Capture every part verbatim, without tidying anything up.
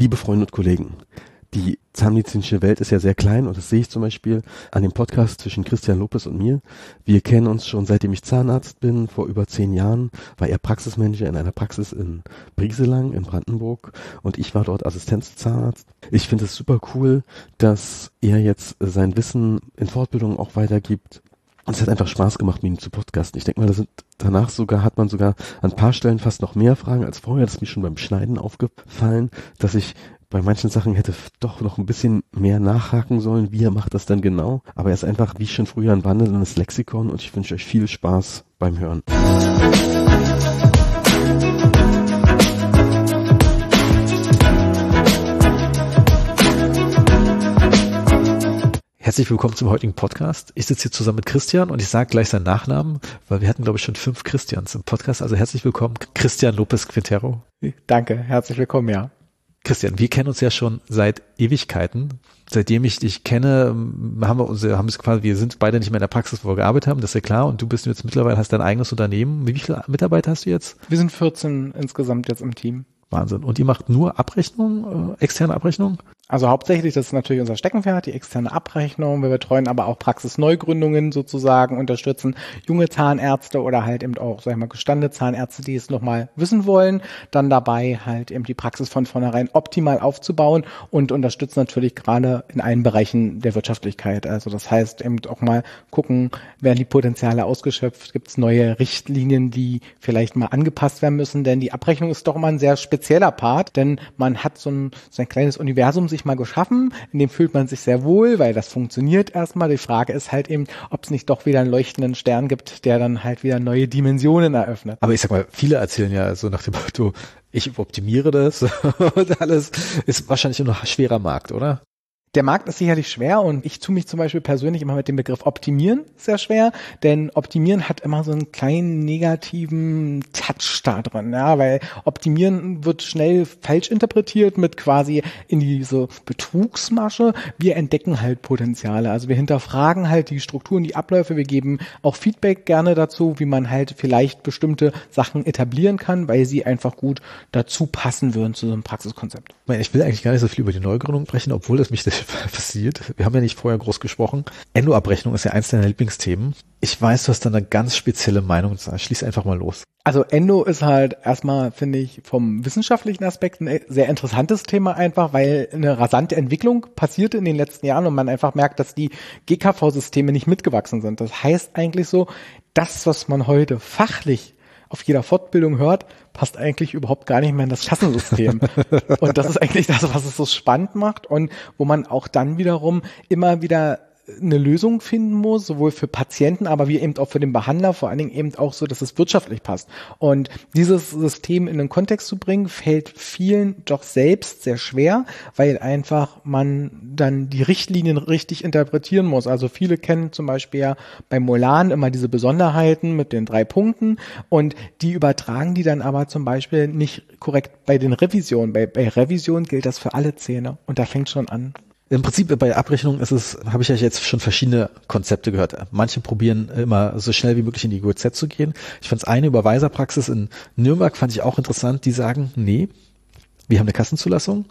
Liebe Freunde und Kollegen, die zahnmedizinische Welt ist ja sehr klein und das sehe ich zum Beispiel an dem Podcast zwischen Christian Lopez und mir. Wir kennen uns schon seitdem ich Zahnarzt bin, vor über zehn Jahren war er Praxismanager in einer Praxis in Brieselang in Brandenburg und ich war dort Assistenzzahnarzt. Ich finde es super cool, dass er jetzt sein Wissen in Fortbildungen auch weitergibt. Und es hat einfach Spaß gemacht, mit ihm zu podcasten. Ich denke mal, da sind danach sogar, hat man sogar an ein paar Stellen fast noch mehr Fragen als vorher. Das ist mir schon beim Schneiden aufgefallen, dass ich bei manchen Sachen hätte doch noch ein bisschen mehr nachhaken sollen, wie er macht das denn genau. Aber er ist einfach, wie schon früher, ein wandelndes Lexikon und ich wünsche euch viel Spaß beim Hören. Herzlich willkommen zum heutigen Podcast. Ich sitze hier zusammen mit Christian und ich sage gleich seinen Nachnamen, weil wir hatten, glaube ich, schon fünf Christians im Podcast. Also herzlich willkommen, Christian Lopez Quintero. Danke, herzlich willkommen, ja. Christian, wir kennen uns ja schon seit Ewigkeiten. Seitdem ich dich kenne, haben wir uns, haben es quasi, wir sind beide nicht mehr in der Praxis, wo wir gearbeitet haben, das ist ja klar. Und du bist jetzt mittlerweile, hast dein eigenes Unternehmen. Wie viele Mitarbeiter hast du jetzt? Wir sind vierzehn insgesamt jetzt im Team. Wahnsinn. Und ihr macht nur Abrechnung, äh, externe Abrechnung? Also hauptsächlich, das ist natürlich unser Steckenpferd, die externe Abrechnung. Wir betreuen aber auch Praxisneugründungen sozusagen, unterstützen junge Zahnärzte oder halt eben auch, sag ich mal, gestandene Zahnärzte, die es nochmal wissen wollen. Dann dabei halt eben die Praxis von vornherein optimal aufzubauen und unterstützen natürlich gerade in allen Bereichen der Wirtschaftlichkeit. Also das heißt eben auch mal gucken, werden die Potenziale ausgeschöpft, gibt es neue Richtlinien, die vielleicht mal angepasst werden müssen, denn die Abrechnung ist doch immer ein sehr spezieller Part, denn man hat so ein, so ein kleines Universum sich mal geschaffen, in dem fühlt man sich sehr wohl, weil das funktioniert erstmal. Die Frage ist halt eben, ob es nicht doch wieder einen leuchtenden Stern gibt, der dann halt wieder neue Dimensionen eröffnet. Aber ich sag mal, viele erzählen ja so nach dem Motto, ich optimiere das und alles, ist wahrscheinlich nur noch ein schwerer Markt, oder? Der Markt ist sicherlich schwer und ich tue mich zum Beispiel persönlich immer mit dem Begriff Optimieren sehr schwer, denn Optimieren hat immer so einen kleinen negativen Touch da drin, ja, weil Optimieren wird schnell falsch interpretiert mit quasi in diese Betrugsmasche. Wir entdecken halt Potenziale, also wir hinterfragen halt die Strukturen, die Abläufe, wir geben auch Feedback gerne dazu, wie man halt vielleicht bestimmte Sachen etablieren kann, weil sie einfach gut dazu passen würden zu so einem Praxiskonzept. Ich will eigentlich gar nicht so viel über die Neugründung sprechen, obwohl das mich passiert. Wir haben ja nicht vorher groß gesprochen. Endo-Abrechnung ist ja eins deiner Lieblingsthemen. Ich weiß, du hast da eine ganz spezielle Meinung. Schließ einfach mal los. Also Endo ist halt erstmal, finde ich, vom wissenschaftlichen Aspekt ein sehr interessantes Thema einfach, weil eine rasante Entwicklung passierte in den letzten Jahren und man einfach merkt, dass die G K V-Systeme nicht mitgewachsen sind. Das heißt eigentlich so, das, was man heute fachlich auf jeder Fortbildung hört, passt eigentlich überhaupt gar nicht mehr in das Kassensystem. Und das ist eigentlich das, was es so spannend macht und wo man auch dann wiederum immer wieder eine Lösung finden muss, sowohl für Patienten, aber wie eben auch für den Behandler, vor allen Dingen eben auch so, dass es wirtschaftlich passt. Und dieses System in den Kontext zu bringen, fällt vielen doch selbst sehr schwer, weil einfach man dann die Richtlinien richtig interpretieren muss. Also viele kennen zum Beispiel ja bei Molan immer diese Besonderheiten mit den drei Punkten und die übertragen die dann aber zum Beispiel nicht korrekt bei den Revisionen. Bei, bei Revision gilt das für alle Zähne und da fängt schon an. Im Prinzip bei der Abrechnung ist es, habe ich ja jetzt schon verschiedene Konzepte gehört. Manche probieren immer so schnell wie möglich in die G O Z zu gehen. Ich fand es eine Überweiserpraxis in Nürnberg, fand ich auch interessant, die sagen, nee, wir haben eine Kassenzulassung.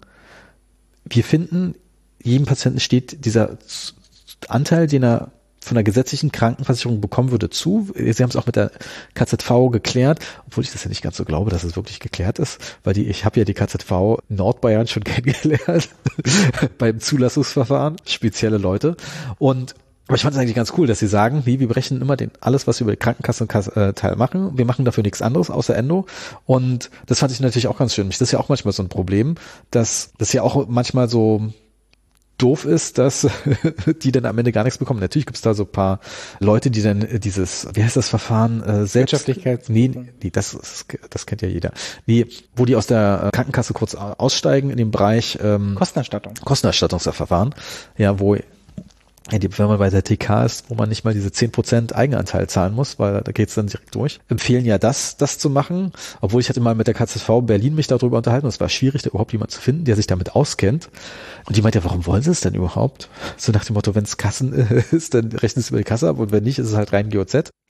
Wir finden, jedem Patienten steht dieser Anteil, den er von der gesetzlichen Krankenversicherung bekommen würde, zu. Sie haben es auch mit der K Z V geklärt, obwohl ich das ja nicht ganz so glaube, dass es wirklich geklärt ist, weil die, ich habe ja die K Z V Nordbayern schon kennengelernt beim Zulassungsverfahren, spezielle Leute. Und aber ich fand es eigentlich ganz cool, dass sie sagen, wie wir berechnen immer den alles, was wir über die Krankenkassenteil machen. Wir machen dafür nichts anderes außer Endo. Und das fand ich natürlich auch ganz schön. Das ist ja auch manchmal so ein Problem, dass das ja auch manchmal so doof ist, dass die dann am Ende gar nichts bekommen. Natürlich gibt es da so ein paar Leute, die dann dieses, wie heißt das Verfahren, äh, selbst, Wirtschaftlichkeit. Nee, nee, das ist, das kennt ja jeder. Nee, wo die aus der Krankenkasse kurz aussteigen in dem Bereich ähm, Kostenerstattung. Kostenerstattungsverfahren, ja, wo wenn man bei der T K ist, wo man nicht mal diese zehn Prozent Eigenanteil zahlen muss, weil da geht's dann direkt durch. Empfehlen ja das, das zu machen, obwohl ich hatte mal mit der K Z V Berlin mich darüber unterhalten und es war schwierig, da überhaupt jemanden zu finden, der sich damit auskennt. Und die meint ja, warum wollen sie es denn überhaupt? So nach dem Motto, wenn es Kassen ist, dann rechnen sie über die Kasse ab und wenn nicht, ist es halt rein G O Z.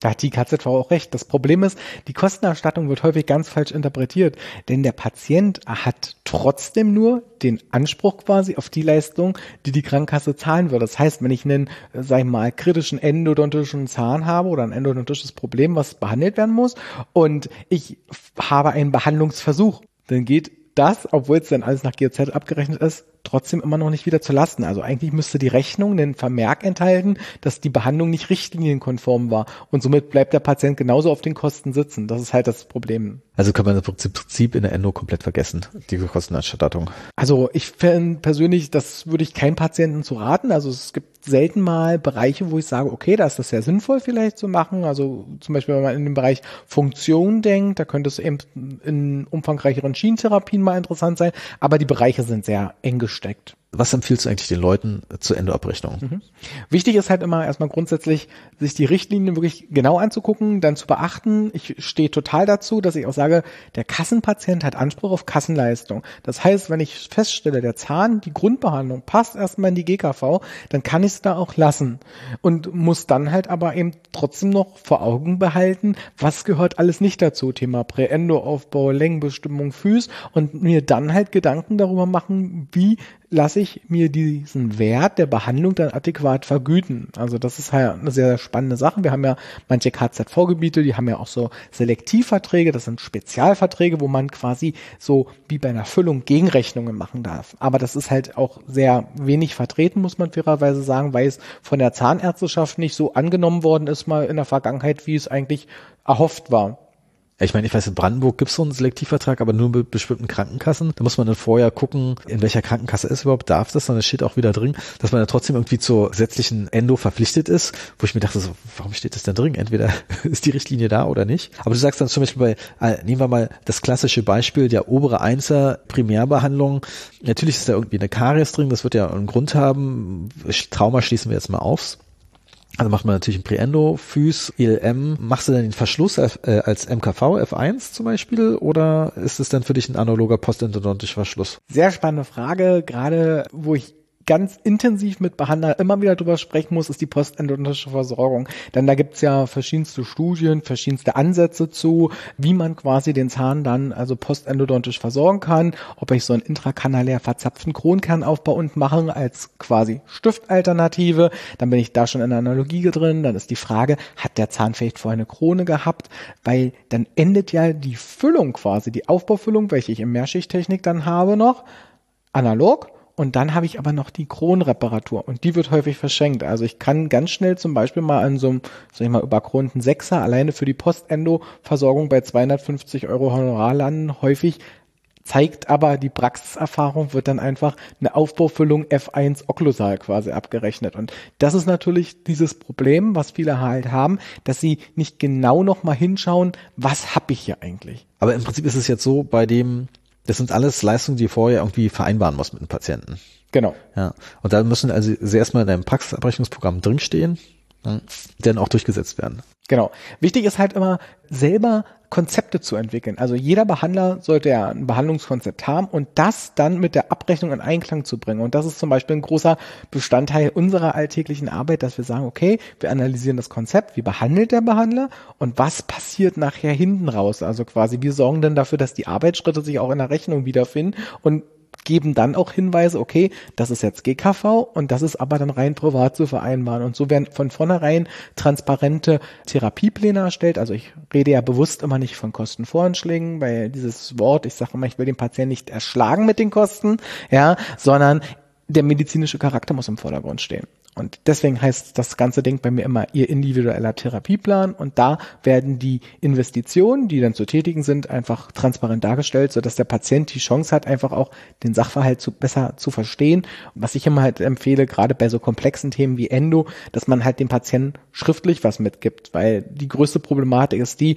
Da hat die K Z V auch recht. Das Problem ist, die Kostenerstattung wird häufig ganz falsch interpretiert, denn der Patient hat trotzdem nur den Anspruch quasi auf die Leistung, die die Krankenkasse zahlen würde. Das heißt, wenn ich einen, sag ich mal, kritischen endodontischen Zahn habe oder ein endodontisches Problem, was behandelt werden muss, und ich habe einen Behandlungsversuch, dann geht das, obwohl es dann alles nach G O Z abgerechnet ist, trotzdem immer noch nicht wieder zu lasten. Also eigentlich müsste die Rechnung einen Vermerk enthalten, dass die Behandlung nicht richtlinienkonform war. Und somit bleibt der Patient genauso auf den Kosten sitzen. Das ist halt das Problem. Also kann man im Prinzip in der Endo komplett vergessen, die Kostenerstattung. Also ich finde persönlich, das würde ich keinem Patienten zu raten. Also es gibt selten mal Bereiche, wo ich sage, okay, da ist das sehr sinnvoll vielleicht zu machen. Also zum Beispiel, wenn man in den Bereich Funktion denkt, da könnte es eben in umfangreicheren Schienentherapien mal interessant sein. Aber die Bereiche sind sehr eng gesteckt. Was empfiehlst du eigentlich den Leuten zur Endoabrechnung? Mhm. Wichtig ist halt immer erstmal grundsätzlich, sich die Richtlinien wirklich genau anzugucken, dann zu beachten. Ich stehe total dazu, dass ich auch sage, der Kassenpatient hat Anspruch auf Kassenleistung. Das heißt, wenn ich feststelle, der Zahn, die Grundbehandlung passt erstmal in die G K V, dann kann ich es da auch lassen und muss dann halt aber eben trotzdem noch vor Augen behalten, was gehört alles nicht dazu. Thema Präendoaufbau, Längenbestimmung, Füß, und mir dann halt Gedanken darüber machen, wie lasse ich mir diesen Wert der Behandlung dann adäquat vergüten. Also das ist halt eine sehr, sehr spannende Sache. Wir haben ja manche K Z V-Gebiete, die haben ja auch so Selektivverträge, das sind Spezialverträge, wo man quasi so wie bei einer Füllung Gegenrechnungen machen darf. Aber das ist halt auch sehr wenig vertreten, muss man fairerweise sagen, weil es von der Zahnärzteschaft nicht so angenommen worden ist mal in der Vergangenheit, wie es eigentlich erhofft war. Ich meine, ich weiß, in Brandenburg gibt es so einen Selektivvertrag, aber nur mit bestimmten Krankenkassen. Da muss man dann vorher gucken, in welcher Krankenkasse es überhaupt darf das, und es steht auch wieder drin, dass man ja trotzdem irgendwie zur gesetzlichen Endo verpflichtet ist, wo ich mir dachte, so, warum steht das denn drin? Entweder ist die Richtlinie da oder nicht. Aber du sagst dann zum Beispiel bei, äh, nehmen wir mal das klassische Beispiel der obere Einser Primärbehandlung. Natürlich ist da irgendwie eine Karies drin, das wird ja einen Grund haben. Trauma schließen wir jetzt mal auf. Also macht man natürlich ein Präendo, Füß, E L M. Machst du dann den Verschluss äh, als M K V F eins zum Beispiel, oder ist es dann für dich ein analoger postendodontischer Verschluss? Sehr spannende Frage, gerade wo ich ganz intensiv mit Behandlern immer wieder drüber sprechen muss, ist die postendodontische Versorgung. Denn da gibt's ja verschiedenste Studien, verschiedenste Ansätze zu, wie man quasi den Zahn dann also postendodontisch versorgen kann. Ob ich so einen intrakanalär verzapften Kronkernaufbau und machen als quasi Stiftalternative, dann bin ich da schon in der Analogie drin. Dann ist die Frage, hat der Zahn vielleicht vorher eine Krone gehabt? Weil dann endet ja die Füllung quasi, die Aufbaufüllung, welche ich in Mehrschichttechnik dann habe noch, analog. Und dann habe ich aber noch die Kronenreparatur, und die wird häufig verschenkt. Also ich kann ganz schnell zum Beispiel mal an so einem, sag ich mal, überkronten Sechser alleine für die Postendo-Versorgung bei zweihundertfünfzig Euro Honorar landen. Häufig zeigt aber die Praxiserfahrung, wird dann einfach eine Aufbaufüllung F eins okklusal quasi abgerechnet. Und das ist natürlich dieses Problem, was viele halt haben, dass sie nicht genau noch mal hinschauen, was habe ich hier eigentlich. Aber im Prinzip ist es jetzt so, bei dem, das sind alles Leistungen, die vorher irgendwie vereinbaren muss mit dem Patienten. Genau. Ja. Und da müssen also sie erstmal in deinem Praxisabrechnungsprogramm drinstehen, die dann auch durchgesetzt werden. Genau. Wichtig ist halt immer, selber Konzepte zu entwickeln. Also jeder Behandler sollte ja ein Behandlungskonzept haben und das dann mit der Abrechnung in Einklang zu bringen. Und das ist zum Beispiel ein großer Bestandteil unserer alltäglichen Arbeit, dass wir sagen, okay, wir analysieren das Konzept, wie behandelt der Behandler und was passiert nachher hinten raus. Also quasi, wir sorgen dann dafür, dass die Arbeitsschritte sich auch in der Rechnung wiederfinden und geben dann auch Hinweise, okay, das ist jetzt G K V und das ist aber dann rein privat zu vereinbaren. Und so werden von vornherein transparente Therapiepläne erstellt. Also ich rede ja bewusst immer nicht von Kostenvoranschlägen, weil dieses Wort, ich sage immer, ich will den Patienten nicht erschlagen mit den Kosten, ja, sondern der medizinische Charakter muss im Vordergrund stehen. Und deswegen heißt das ganze Ding bei mir immer Ihr individueller Therapieplan, und da werden die Investitionen, die dann zu tätigen sind, einfach transparent dargestellt, sodass der Patient die Chance hat, einfach auch den Sachverhalt zu, besser zu verstehen. Was ich immer halt empfehle, gerade bei so komplexen Themen wie Endo, dass man halt dem Patienten schriftlich was mitgibt, weil die größte Problematik ist die,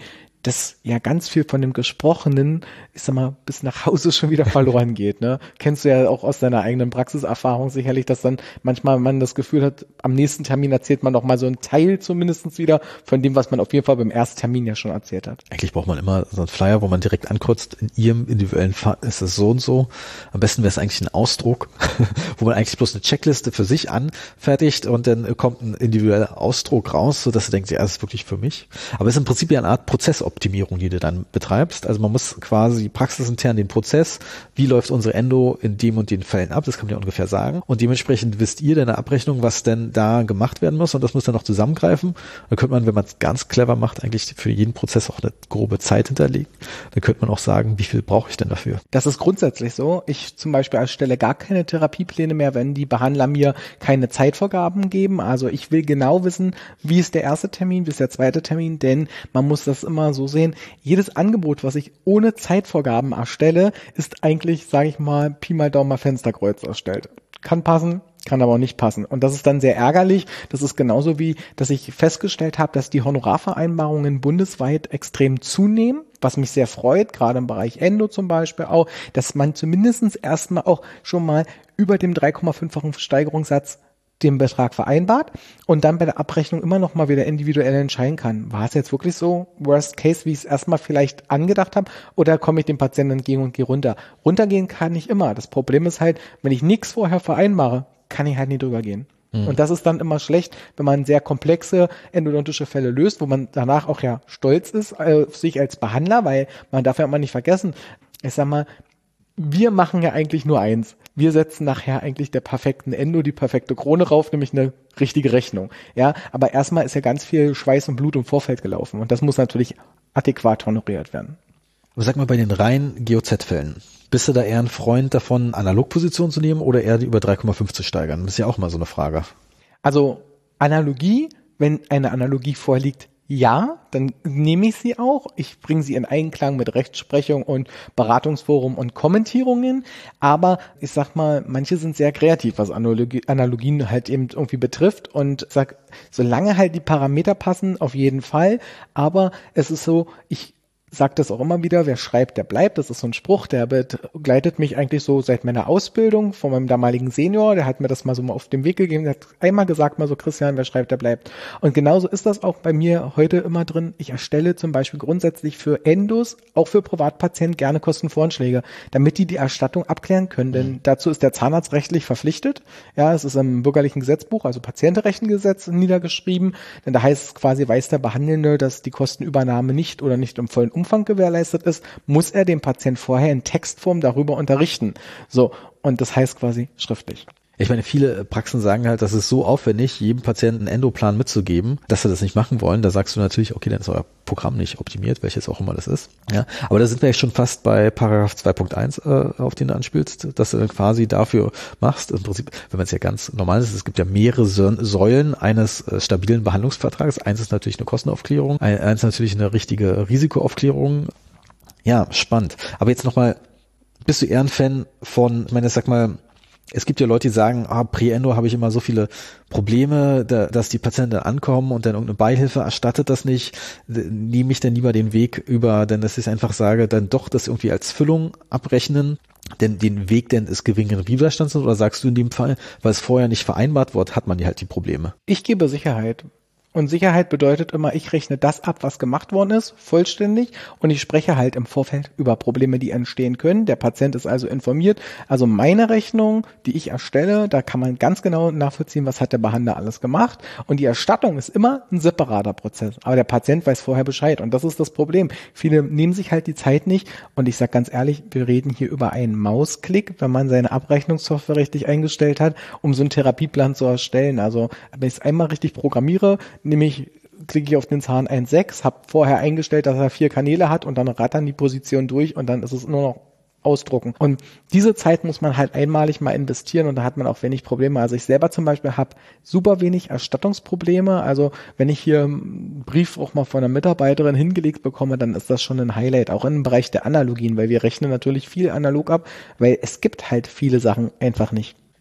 dass ja ganz viel von dem Gesprochenen, ich sag mal, bis nach Hause schon wieder verloren geht. Ne? Kennst du ja auch aus deiner eigenen Praxiserfahrung sicherlich, dass dann manchmal man das Gefühl hat, am nächsten Termin erzählt man noch mal so einen Teil zumindest wieder von dem, was man auf jeden Fall beim ersten Termin ja schon erzählt hat. Eigentlich braucht man immer so einen Flyer, wo man direkt ankreuzt, in Ihrem individuellen Fall ist es so und so. Am besten wäre es eigentlich ein Ausdruck, wo man eigentlich bloß eine Checkliste für sich anfertigt und dann kommt ein individueller Ausdruck raus, sodass du denkst, ja, das ist wirklich für mich. Aber es ist im Prinzip ja eine Art Prozessoptimierung, die du dann betreibst. Also man muss quasi praxisintern den Prozess, wie läuft unsere Endo in dem und den Fällen ab, das kann man ja ungefähr sagen. Und dementsprechend wisst ihr deine Abrechnung, was denn da gemacht werden muss und das muss dann noch zusammengreifen. Dann könnte man, wenn man es ganz clever macht, eigentlich für jeden Prozess auch eine grobe Zeit hinterlegen. Dann könnte man auch sagen, wie viel brauche ich denn dafür? Das ist grundsätzlich so. Ich zum Beispiel erstelle gar keine Therapiepläne mehr, wenn die Behandler mir keine Zeitvorgaben geben. Also ich will genau wissen, wie ist der erste Termin, wie ist der zweite Termin, denn man muss das immer so sehen. Jedes Angebot, was ich ohne Zeitvorgaben erstelle, ist eigentlich, sage ich mal, Pi mal Daumen mal Fensterkreuz erstellt. Kann passen, kann aber auch nicht passen. Und das ist dann sehr ärgerlich. Das ist genauso wie, dass ich festgestellt habe, dass die Honorarvereinbarungen bundesweit extrem zunehmen, was mich sehr freut, gerade im Bereich Endo zum Beispiel auch, dass man zumindest erstmal auch schon mal über dem drei Komma fünffachen Steigerungssatz den Betrag vereinbart und dann bei der Abrechnung immer noch mal wieder individuell entscheiden kann. War es jetzt wirklich so Worst Case, wie ich es erstmal vielleicht angedacht habe, oder komme ich dem Patienten entgegen und gehe runter? Runtergehen kann ich immer. Das Problem ist halt, wenn ich nichts vorher vereinbare, kann ich halt nie drüber gehen. Mhm. Und das ist dann immer schlecht, wenn man sehr komplexe endodontische Fälle löst, wo man danach auch ja stolz ist äh, auf sich als Behandler, weil man darf ja immer nicht vergessen, ich sag mal, wir machen ja eigentlich nur eins. Wir setzen nachher eigentlich der perfekten Endo die perfekte Krone rauf, nämlich eine richtige Rechnung. Ja, aber erstmal ist ja ganz viel Schweiß und Blut im Vorfeld gelaufen und das muss natürlich adäquat honoriert werden. Aber sag mal, bei den reinen G O Z-Fällen, bist du da eher ein Freund davon, Analogposition zu nehmen oder eher die über drei Komma fünf zu steigern? Das ist ja auch mal so eine Frage. Also Analogie, wenn eine Analogie vorliegt, ja, dann nehme ich sie auch. Ich bringe sie in Einklang mit Rechtsprechung und Beratungsforum und Kommentierungen. Aber ich sag mal, manche sind sehr kreativ, was Analogie, Analogien halt eben irgendwie betrifft. Und sag, solange halt die Parameter passen, auf jeden Fall. Aber es ist so, ich sagt das auch immer wieder, wer schreibt, der bleibt. Das ist so ein Spruch, der begleitet mich eigentlich so seit meiner Ausbildung von meinem damaligen Senior. Der hat mir das mal so mal auf den Weg gegeben. Der hat einmal gesagt, mal so, Christian, wer schreibt, der bleibt. Und genauso ist das auch bei mir heute immer drin. Ich erstelle zum Beispiel grundsätzlich für Endos, auch für Privatpatienten, gerne Kostenvoranschläge, damit die die Erstattung abklären können. Denn mhm. dazu ist der Zahnarzt rechtlich verpflichtet. Ja, es ist im bürgerlichen Gesetzbuch, also Patientenrechengesetz niedergeschrieben. Denn da heißt es quasi, weiß der Behandelnde, dass die Kostenübernahme nicht oder nicht im vollen Umfang gewährleistet ist, muss er den Patient vorher in Textform darüber unterrichten. So, und das heißt quasi schriftlich. Ich meine, viele Praxen sagen halt, das ist so aufwendig, jedem Patienten einen Endoplan mitzugeben, dass sie das nicht machen wollen. Da sagst du natürlich, okay, dann ist euer Programm nicht optimiert, welches auch immer das ist. Ja, aber da sind wir ja schon fast bei Paragraph zwei Punkt eins, äh, auf den du anspielst, dass du dann quasi dafür machst. Im Prinzip, wenn man es ja ganz normal ist, es gibt ja mehrere Säulen eines äh, stabilen Behandlungsvertrags. Eins ist natürlich eine Kostenaufklärung, eins ist natürlich eine richtige Risikoaufklärung. Ja, spannend. Aber jetzt nochmal, bist du eher ein Fan von, ich meine, sag mal, es gibt ja Leute, die sagen, ah, Prä-Endo habe ich immer so viele Probleme, da, dass die Patienten dann ankommen und dann irgendeine Beihilfe erstattet das nicht. Nehme ich dann lieber den Weg über, denn dass ich einfach sage, dann doch das irgendwie als Füllung abrechnen, denn den Weg denn des geringeren Widerstands, oder sagst du in dem Fall, weil es vorher nicht vereinbart wird, hat man ja halt die Probleme? Ich gebe Sicherheit. Und Sicherheit bedeutet immer, ich rechne das ab, was gemacht worden ist, vollständig, und ich spreche halt im Vorfeld über Probleme, die entstehen können. Der Patient ist also informiert. Also meine Rechnung, die ich erstelle, da kann man ganz genau nachvollziehen, was hat der Behandler alles gemacht. Und die Erstattung ist immer ein separater Prozess. Aber der Patient weiß vorher Bescheid. Und das ist das Problem. Viele nehmen sich halt die Zeit nicht. Und ich sage ganz ehrlich, wir reden hier über einen Mausklick, wenn man seine Abrechnungssoftware richtig eingestellt hat, um so einen Therapieplan zu erstellen. Also wenn ich es einmal richtig programmiere, nämlich klicke ich auf den Zahn eins Komma sechs, habe vorher eingestellt, dass er vier Kanäle hat und dann rattern die Position durch und dann ist es nur noch ausdrucken. Und diese Zeit muss man halt einmalig mal investieren und da hat man auch wenig Probleme. Also ich selber zum Beispiel habe super wenig Erstattungsprobleme. Also wenn ich hier einen Brief auch mal von einer Mitarbeiterin hingelegt bekomme, dann ist das schon ein Highlight, auch im Bereich der Analogien, weil wir rechnen natürlich viel analog ab, weil es gibt halt viele Sachen einfach nicht.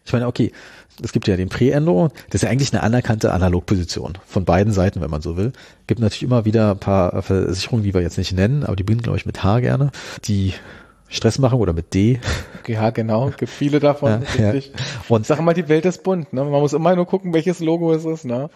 Ich meine, okay, es gibt ja den Präendo, das ist ja eigentlich eine anerkannte Analogposition von beiden Seiten, wenn man so will. Gibt natürlich immer wieder ein paar Versicherungen, die wir jetzt nicht nennen, aber die beginnen, glaube ich, mit H gerne, die Stress machen oder mit D. Ja, genau, gibt viele davon, ja, richtig. Ja. Und sag mal, die Welt ist bunt, ne? Man muss immer nur gucken, welches Logo es ist, ne?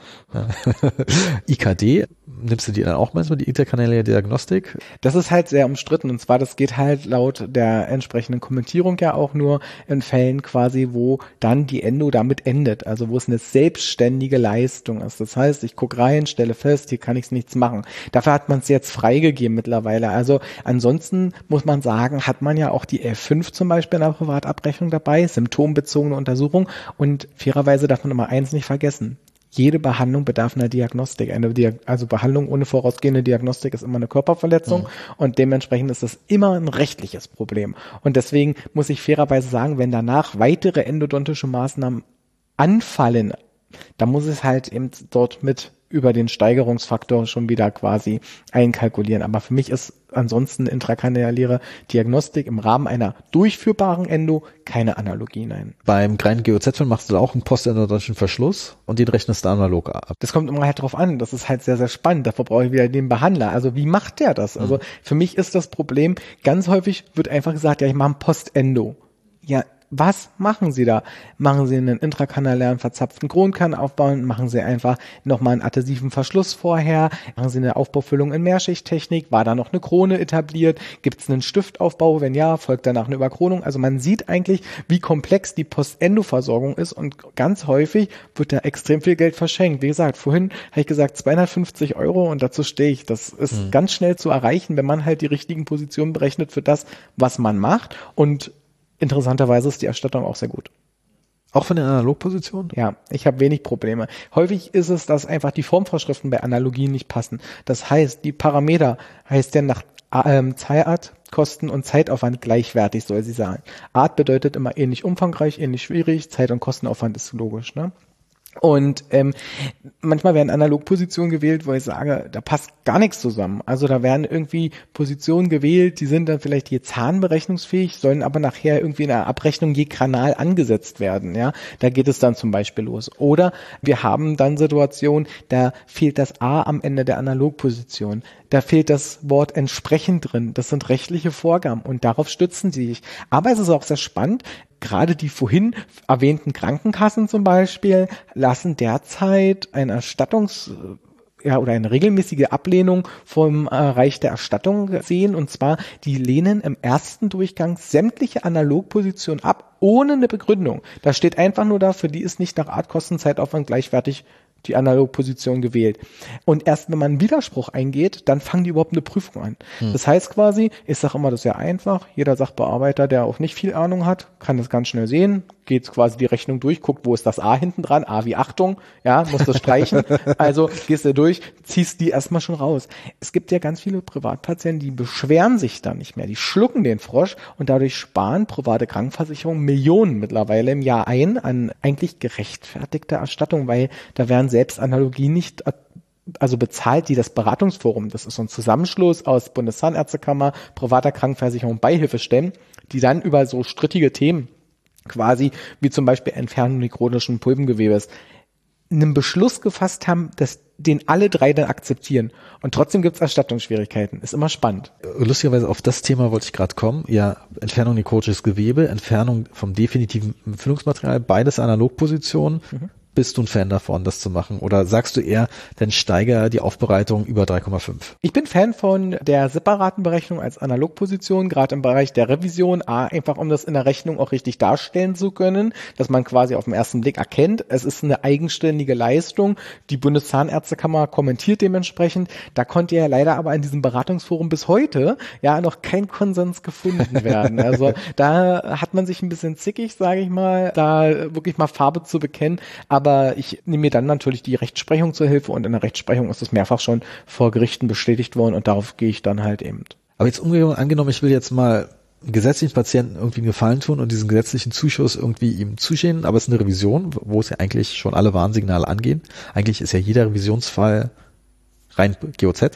I K D, nimmst du die dann auch manchmal, die interkanäle Diagnostik? Das ist halt sehr umstritten, und zwar, das geht halt laut der entsprechenden Kommentierung ja auch nur in Fällen quasi, wo dann die Endo damit endet, also wo es eine selbstständige Leistung ist. Das heißt, ich gucke rein, stelle fest, hier kann ich nichts machen. Dafür hat man es jetzt freigegeben mittlerweile. Also ansonsten muss man sagen, hat man ja auch die F fünf zum Beispiel in der Privatabrechnung dabei, symptombezogene Untersuchung, und fairerweise darf man immer eins nicht vergessen. Jede Behandlung bedarf einer Diagnostik. Eine Diag- also Behandlung ohne vorausgehende Diagnostik ist immer eine Körperverletzung, mhm. und dementsprechend ist das immer ein rechtliches Problem. Und deswegen muss ich fairerweise sagen, wenn danach weitere endodontische Maßnahmen anfallen, dann muss es halt eben dort mit über den Steigerungsfaktor schon wieder quasi einkalkulieren. Aber für mich ist ansonsten intrakanäläre Diagnostik im Rahmen einer durchführbaren Endo keine Analogie, nein. Beim kleinen G O Z machst du da auch einen postendodontischen Verschluss und den rechnest du analog ab. Das kommt immer halt drauf an. Das ist halt sehr, sehr spannend. Dafür brauche ich wieder den Behandler. Also wie macht der das? Also mhm. für mich ist das Problem, ganz häufig wird einfach gesagt, ja, ich mache ein Postendo. Ja, was machen Sie da? Machen Sie einen intrakanälären verzapften Kronkern aufbauen? Machen Sie einfach nochmal einen adhesiven Verschluss vorher? Machen Sie eine Aufbaufüllung in Mehrschichttechnik? War da noch eine Krone etabliert? Gibt es einen Stiftaufbau? Wenn ja, folgt danach eine Überkronung? Also man sieht eigentlich, wie komplex die Postendo-Versorgung ist, und ganz häufig wird da extrem viel Geld verschenkt. Wie gesagt, vorhin habe ich gesagt zweihundertfünfzig Euro, und dazu stehe ich. Das ist mhm. ganz schnell zu erreichen, wenn man halt die richtigen Positionen berechnet für das, was man macht, und interessanterweise ist die Erstattung auch sehr gut. Auch von der Analogposition? Ja, ich habe wenig Probleme. Häufig ist es, dass einfach die Formvorschriften bei Analogien nicht passen. Das heißt, die Parameter heißt ja nach ähm, Zeit, Kosten und Zeitaufwand gleichwertig, soll sie sein. Art bedeutet immer ähnlich umfangreich, ähnlich schwierig, Zeit- und Kostenaufwand ist logisch, ne? Und ähm, manchmal werden Analogpositionen gewählt, wo ich sage, da passt gar nichts zusammen. Also da werden irgendwie Positionen gewählt, die sind dann vielleicht je zahnberechnungsfähig, sollen aber nachher irgendwie in der Abrechnung je Kanal angesetzt werden. Ja, da geht es dann zum Beispiel los. Oder wir haben dann Situationen, da fehlt das A am Ende der Analogposition. Da fehlt das Wort entsprechend drin. Das sind rechtliche Vorgaben, und darauf stützen sie sich. Aber es ist auch sehr spannend. Gerade die vorhin erwähnten Krankenkassen zum Beispiel lassen derzeit eine Erstattungs- ja, oder eine regelmäßige Ablehnung vom Bereich der Erstattung sehen. Und zwar, die lehnen im ersten Durchgang sämtliche Analogpositionen ab, ohne eine Begründung. Da steht einfach nur da, für die ist nicht nach Art, Kosten, Zeitaufwand gleichwertig die Analogposition gewählt. Und erst wenn man einen Widerspruch eingeht, dann fangen die überhaupt eine Prüfung an. Hm. Das heißt quasi, ich sage immer, das ist ja einfach, jeder Sachbearbeiter, der auch nicht viel Ahnung hat, kann das ganz schnell sehen, geht quasi die Rechnung durch, guckt, wo ist das A hinten dran, A wie Achtung, ja, muss das streichen, also gehst du durch, ziehst die erstmal schon raus. Es gibt ja ganz viele Privatpatienten, die beschweren sich dann nicht mehr, die schlucken den Frosch, und dadurch sparen private Krankenversicherungen Millionen mittlerweile im Jahr ein an eigentlich gerechtfertigter Erstattung, weil da werden selbst Analogien nicht also bezahlt, die das Beratungsforum, das ist so ein Zusammenschluss aus Bundeszahnärztekammer, privater Krankenversicherung, Beihilfestellen, die dann über so strittige Themen quasi, wie zum Beispiel Entfernung nekronischen Pulpengewebes, einen Beschluss gefasst haben, dass den alle drei dann akzeptieren. Und trotzdem gibt es Erstattungsschwierigkeiten. Ist immer spannend. Lustigerweise auf das Thema wollte ich gerade kommen. Ja, Entfernung nekrotisches Gewebe, Entfernung vom definitiven Füllungsmaterial, beides Analogpositionen. Mhm. Bist du ein Fan davon, das zu machen? Oder sagst du eher, dann steigere die Aufbereitung über drei Komma fünf? Ich bin Fan von der separaten Berechnung als Analogposition, gerade im Bereich der Revision. A, einfach um das in der Rechnung auch richtig darstellen zu können, dass man quasi auf den ersten Blick erkennt, es ist eine eigenständige Leistung. Die Bundeszahnärztekammer kommentiert dementsprechend. Da konnte ja leider aber in diesem Beratungsforum bis heute ja noch kein Konsens gefunden werden. Also da hat man sich ein bisschen zickig, sage ich mal, da wirklich mal Farbe zu bekennen. Aber ich nehme mir dann natürlich die Rechtsprechung zur Hilfe, und in der Rechtsprechung ist es mehrfach schon vor Gerichten bestätigt worden, und darauf gehe ich dann halt eben. Aber jetzt umgekehrt angenommen, ich will jetzt mal einen gesetzlichen Patienten irgendwie einen Gefallen tun und diesen gesetzlichen Zuschuss irgendwie ihm zuschieben, aber es ist eine Revision, wo es ja eigentlich schon alle Warnsignale angehen. Eigentlich ist ja jeder Revisionsfall rein G O Z.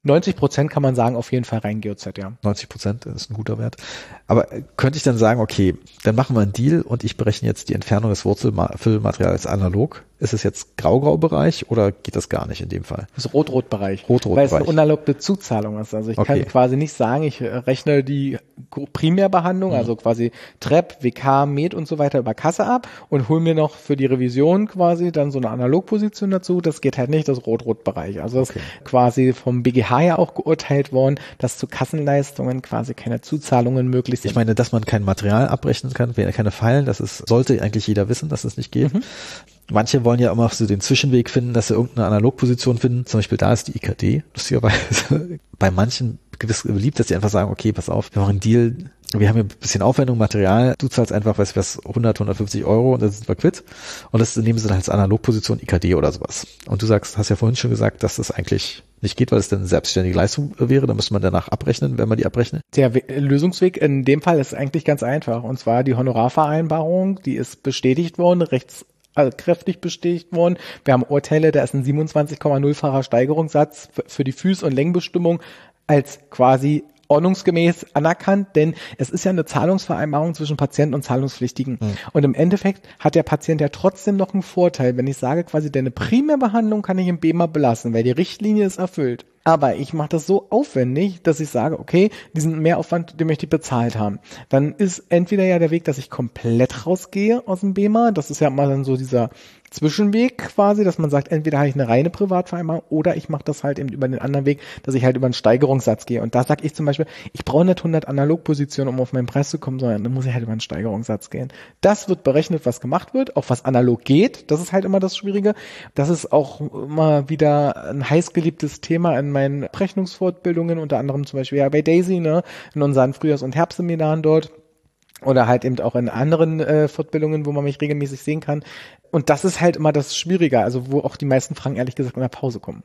neunzig Prozent kann man sagen, auf jeden Fall rein G O Z, ja. neunzig Prozent ist ein guter Wert. Aber könnte ich dann sagen, okay, dann machen wir einen Deal und ich berechne jetzt die Entfernung des Wurzelfüllmaterials analog. Ist es jetzt Grau-Grau-Bereich oder geht das gar nicht in dem Fall? Das ist Rot-Rot-Bereich. Rot-Rot-Bereich. Weil es eine unerlaubte Zuzahlung ist. Also ich Okay. kann quasi nicht sagen, ich rechne die Primärbehandlung, Mhm. also quasi Trepp, W K, Med und so weiter über Kasse ab und hole mir noch für die Revision quasi dann so eine Analogposition dazu. Das geht halt nicht, das Rot-Rot-Bereich. Also das Okay. ist quasi vom B G H ja auch geurteilt worden, dass zu Kassenleistungen quasi keine Zuzahlungen möglich sind. Ich meine, dass man kein Material abrechnen kann, keine Fallen, das ist, sollte eigentlich jeder wissen, dass es nicht geht. Mhm. Manche wollen ja immer so den Zwischenweg finden, dass sie irgendeine Analogposition finden. Zum Beispiel da ist die I K D, lustigerweise. Bei manchen gewiss beliebt, dass sie einfach sagen, okay, pass auf, wir machen einen Deal, wir haben hier ein bisschen Aufwendung, Material, du zahlst einfach, weißt du was, hundert, hundertfünfzig Euro und dann sind wir quitt. Und das nehmen sie dann als Analogposition I K D oder sowas. Und du sagst, hast ja vorhin schon gesagt, dass das eigentlich nicht geht, weil es dann eine selbstständige Leistung wäre, da müsste man danach abrechnen, wenn man die abrechnet. Der We- Lösungsweg in dem Fall ist eigentlich ganz einfach. Und zwar die Honorarvereinbarung, die ist bestätigt worden, rechts also kräftig bestätigt worden. Wir haben Urteile, da ist ein siebenundzwanzig Komma null-facher Steigerungssatz f- für die Fuß- und Längenbestimmung als quasi ordnungsgemäß anerkannt, denn es ist ja eine Zahlungsvereinbarung zwischen Patienten und Zahlungspflichtigen. Mhm. Und im Endeffekt hat der Patient ja trotzdem noch einen Vorteil, wenn ich sage quasi, deine Primärbehandlung kann ich im B E M A belassen, weil die Richtlinie ist erfüllt. Aber ich mache das so aufwendig, dass ich sage, okay, diesen Mehraufwand, den möchte ich bezahlt haben. Dann ist entweder ja der Weg, dass ich komplett rausgehe aus dem B E M A. Das ist ja mal dann so dieser Zwischenweg quasi, dass man sagt, entweder habe ich eine reine Privatvereinbarung oder ich mache das halt eben über den anderen Weg, dass ich halt über einen Steigerungssatz gehe. Und da sage ich zum Beispiel, ich brauche nicht hundert Analogpositionen, um auf meinen Preis zu kommen, sondern dann muss ich halt über einen Steigerungssatz gehen. Das wird berechnet, was gemacht wird, auch was analog geht. Das ist halt immer das Schwierige. Das ist auch immer wieder ein heißgeliebtes Thema in meinen Abrechnungsfortbildungen, unter anderem zum Beispiel ja bei Daisy, ne, in unseren Frühjahrs- und Herbstseminaren dort. Oder halt eben auch in anderen äh, Fortbildungen, wo man mich regelmäßig sehen kann. Und das ist halt immer das Schwierige, also wo auch die meisten Fragen ehrlich gesagt in der Pause kommen.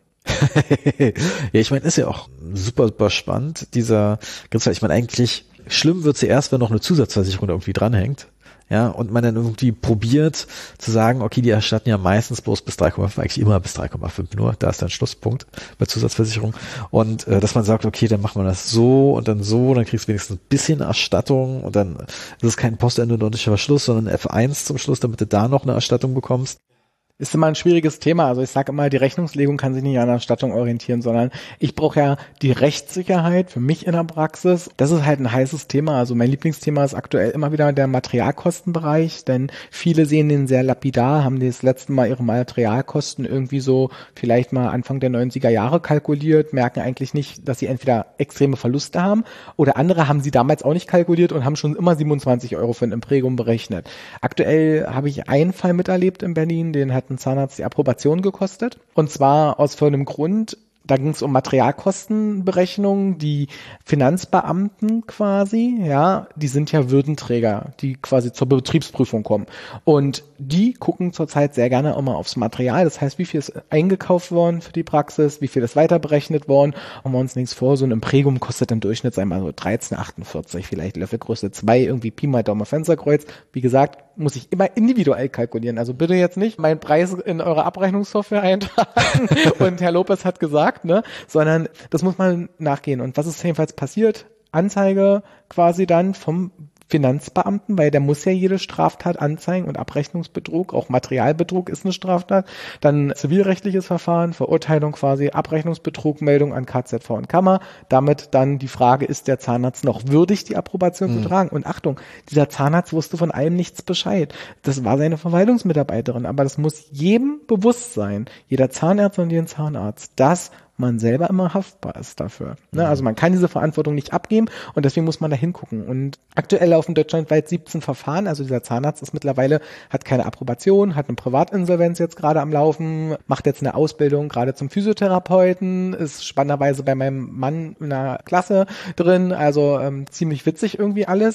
Ja, ich meine, ist ja auch super, super spannend, dieser, ich meine, eigentlich schlimm wird's ja erst, wenn noch eine Zusatzversicherung da irgendwie dranhängt. Ja, und man dann irgendwie probiert zu sagen, okay, die erstatten ja meistens bloß bis drei Komma fünf, eigentlich immer bis drei Komma fünf nur, da ist dann Schlusspunkt bei Zusatzversicherung. Und äh, dass man sagt, okay, dann machen wir das so und dann so, dann kriegst du wenigstens ein bisschen Erstattung und dann ist es kein postendodontischer Verschluss, sondern F eins zum Schluss, damit du da noch eine Erstattung bekommst. Ist immer ein schwieriges Thema. Also ich sage immer, die Rechnungslegung kann sich nicht an der Erstattung orientieren, sondern ich brauche ja die Rechtssicherheit für mich in der Praxis. Das ist halt ein heißes Thema. Also mein Lieblingsthema ist aktuell immer wieder der Materialkostenbereich, denn viele sehen den sehr lapidar, haben das letzte Mal ihre Materialkosten irgendwie so vielleicht mal Anfang der neunziger Jahre kalkuliert, merken eigentlich nicht, dass sie entweder extreme Verluste haben oder andere haben sie damals auch nicht kalkuliert und haben schon immer siebenundzwanzig Euro für ein Imprägum berechnet. Aktuell habe ich einen Fall miterlebt in Berlin, den hat ein Zahnarzt die Approbation gekostet. Und zwar aus folgendem Grund, da ging es um Materialkostenberechnungen, die Finanzbeamten quasi, ja, die sind ja Würdenträger, die quasi zur Betriebsprüfung kommen. Und die gucken zurzeit sehr gerne immer aufs Material. Das heißt, wie viel ist eingekauft worden für die Praxis, wie viel ist weiter berechnet worden. Machen wir uns nichts vor, so ein Imprägum kostet im Durchschnitt einmal so dreizehn Komma achtundvierzig, vielleicht Löffelgröße zwei, irgendwie Pi mal Daumen Fensterkreuz. Wie gesagt, muss ich immer individuell kalkulieren. Also bitte jetzt nicht meinen Preis in eure Abrechnungssoftware eintragen und Herr Lopez hat gesagt, ne, sondern das muss man nachgehen. Und was ist jedenfalls passiert? Anzeige quasi dann vom Finanzbeamten, weil der muss ja jede Straftat anzeigen und Abrechnungsbetrug, auch Materialbetrug ist eine Straftat. Dann zivilrechtliches Verfahren, Verurteilung quasi, Abrechnungsbetrug, Meldung an K Z V und Kammer. Damit dann die Frage, ist der Zahnarzt noch würdig, die Approbation mhm. zu tragen? Und Achtung, dieser Zahnarzt wusste von allem nichts Bescheid. Das war seine Verwaltungsmitarbeiterin, aber das muss jedem bewusst sein, jeder Zahnarzt und jeden Zahnarzt, dass man selber immer haftbar ist dafür. Ne? Also man kann diese Verantwortung nicht abgeben und deswegen muss man da hingucken. Und aktuell laufen deutschlandweit siebzehn Verfahren, also dieser Zahnarzt ist mittlerweile, hat keine Approbation, hat eine Privatinsolvenz jetzt gerade am Laufen, macht jetzt eine Ausbildung gerade zum Physiotherapeuten, ist spannenderweise bei meinem Mann in einer Klasse drin, also ähm, ziemlich witzig irgendwie alles.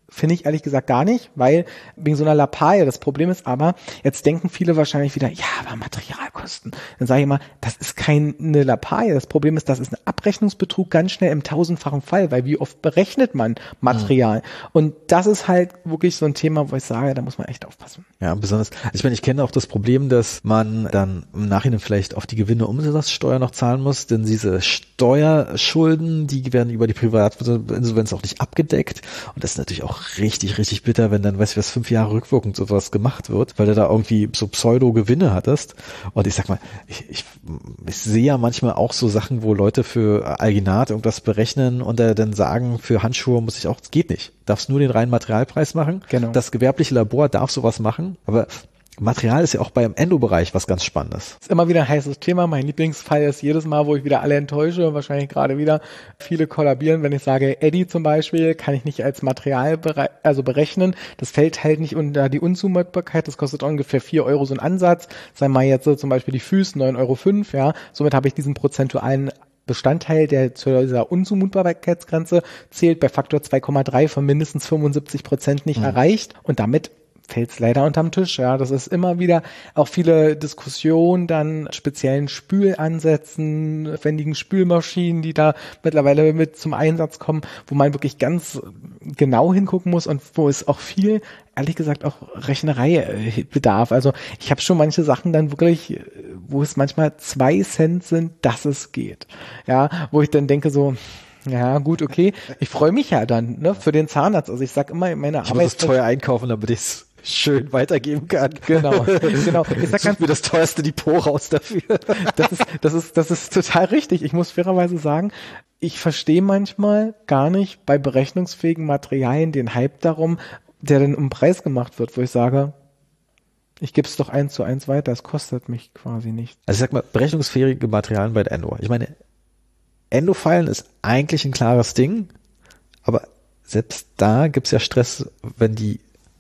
Finde ich ehrlich gesagt gar nicht, weil wegen so einer Lappalie, das Problem ist aber, jetzt denken viele wahrscheinlich wieder, ja, aber Materialkosten. Dann sage ich immer, das ist keine Lappalie. Das Problem ist, das ist ein Abrechnungsbetrug ganz schnell im tausendfachen Fall, weil wie oft berechnet man Material? Mhm. Und das ist halt wirklich so ein Thema, wo ich sage, da muss man echt aufpassen. Ja, besonders, ich meine, ich kenne auch das Problem, dass man dann im Nachhinein vielleicht auf die Gewinne-Umsatzsteuer noch zahlen muss, denn diese Steuerschulden, die werden über die Privatinsolvenz auch nicht abgedeckt. Und das ist natürlich auch richtig, richtig bitter, wenn dann, weißt du was, fünf Jahre rückwirkend sowas gemacht wird, weil du da irgendwie so Pseudo-Gewinne hattest. Und ich sag mal, ich, ich, ich sehe ja manchmal auch so Sachen, wo Leute für Alginat irgendwas berechnen und äh, dann sagen, für Handschuhe muss ich auch, es geht nicht. Darfst nur den reinen Materialpreis machen. Genau. Das gewerbliche Labor darf sowas machen, aber Material ist ja auch beim Endo-Bereich was ganz Spannendes. Ist immer wieder ein heißes Thema. Mein Lieblingsfall ist jedes Mal, wo ich wieder alle enttäusche, wahrscheinlich gerade wieder viele kollabieren, wenn ich sage, Eddy zum Beispiel kann ich nicht als Material bere- also berechnen. Das fällt halt nicht unter die Unzumutbarkeit. Das kostet ungefähr vier Euro so ein Ansatz. Sagen wir jetzt so zum Beispiel die Füße, neun Euro fünf, ja. Somit habe ich diesen prozentualen Bestandteil, der zu dieser Unzumutbarkeitsgrenze zählt, bei Faktor zwei Komma drei von mindestens fünfundsiebzig Prozent nicht mhm. erreicht. Und damit fällt es leider unterm Tisch, ja. Das ist immer wieder auch viele Diskussionen, dann speziellen Spülansätzen, aufwendigen Spülmaschinen, die da mittlerweile mit zum Einsatz kommen, wo man wirklich ganz genau hingucken muss und wo es auch viel, ehrlich gesagt, auch Rechnerei bedarf. Also ich habe schon manche Sachen dann wirklich, wo es manchmal zwei Cent sind, dass es geht. Ja, wo ich dann denke so, ja, gut, okay. Ich freue mich ja dann, ne, für den Zahnarzt. Also ich sag immer in meiner Arbeit. Ich muss es teuer einkaufen, damit ich es schön weitergeben kann. Genau, genau. Ich sag ganz, mir das teuerste Depot raus dafür. Das ist, das ist, das ist total richtig. Ich muss fairerweise sagen, ich verstehe manchmal gar nicht bei berechnungsfähigen Materialien den Hype darum, der dann um Preis gemacht wird, wo ich sage, ich gebe es doch eins zu eins weiter, es kostet mich quasi nicht. Also ich sag mal, berechnungsfähige Materialien bei der Endo. Ich meine, Endo-Feilen ist eigentlich ein klares Ding, aber selbst da gibt's ja Stress, wenn die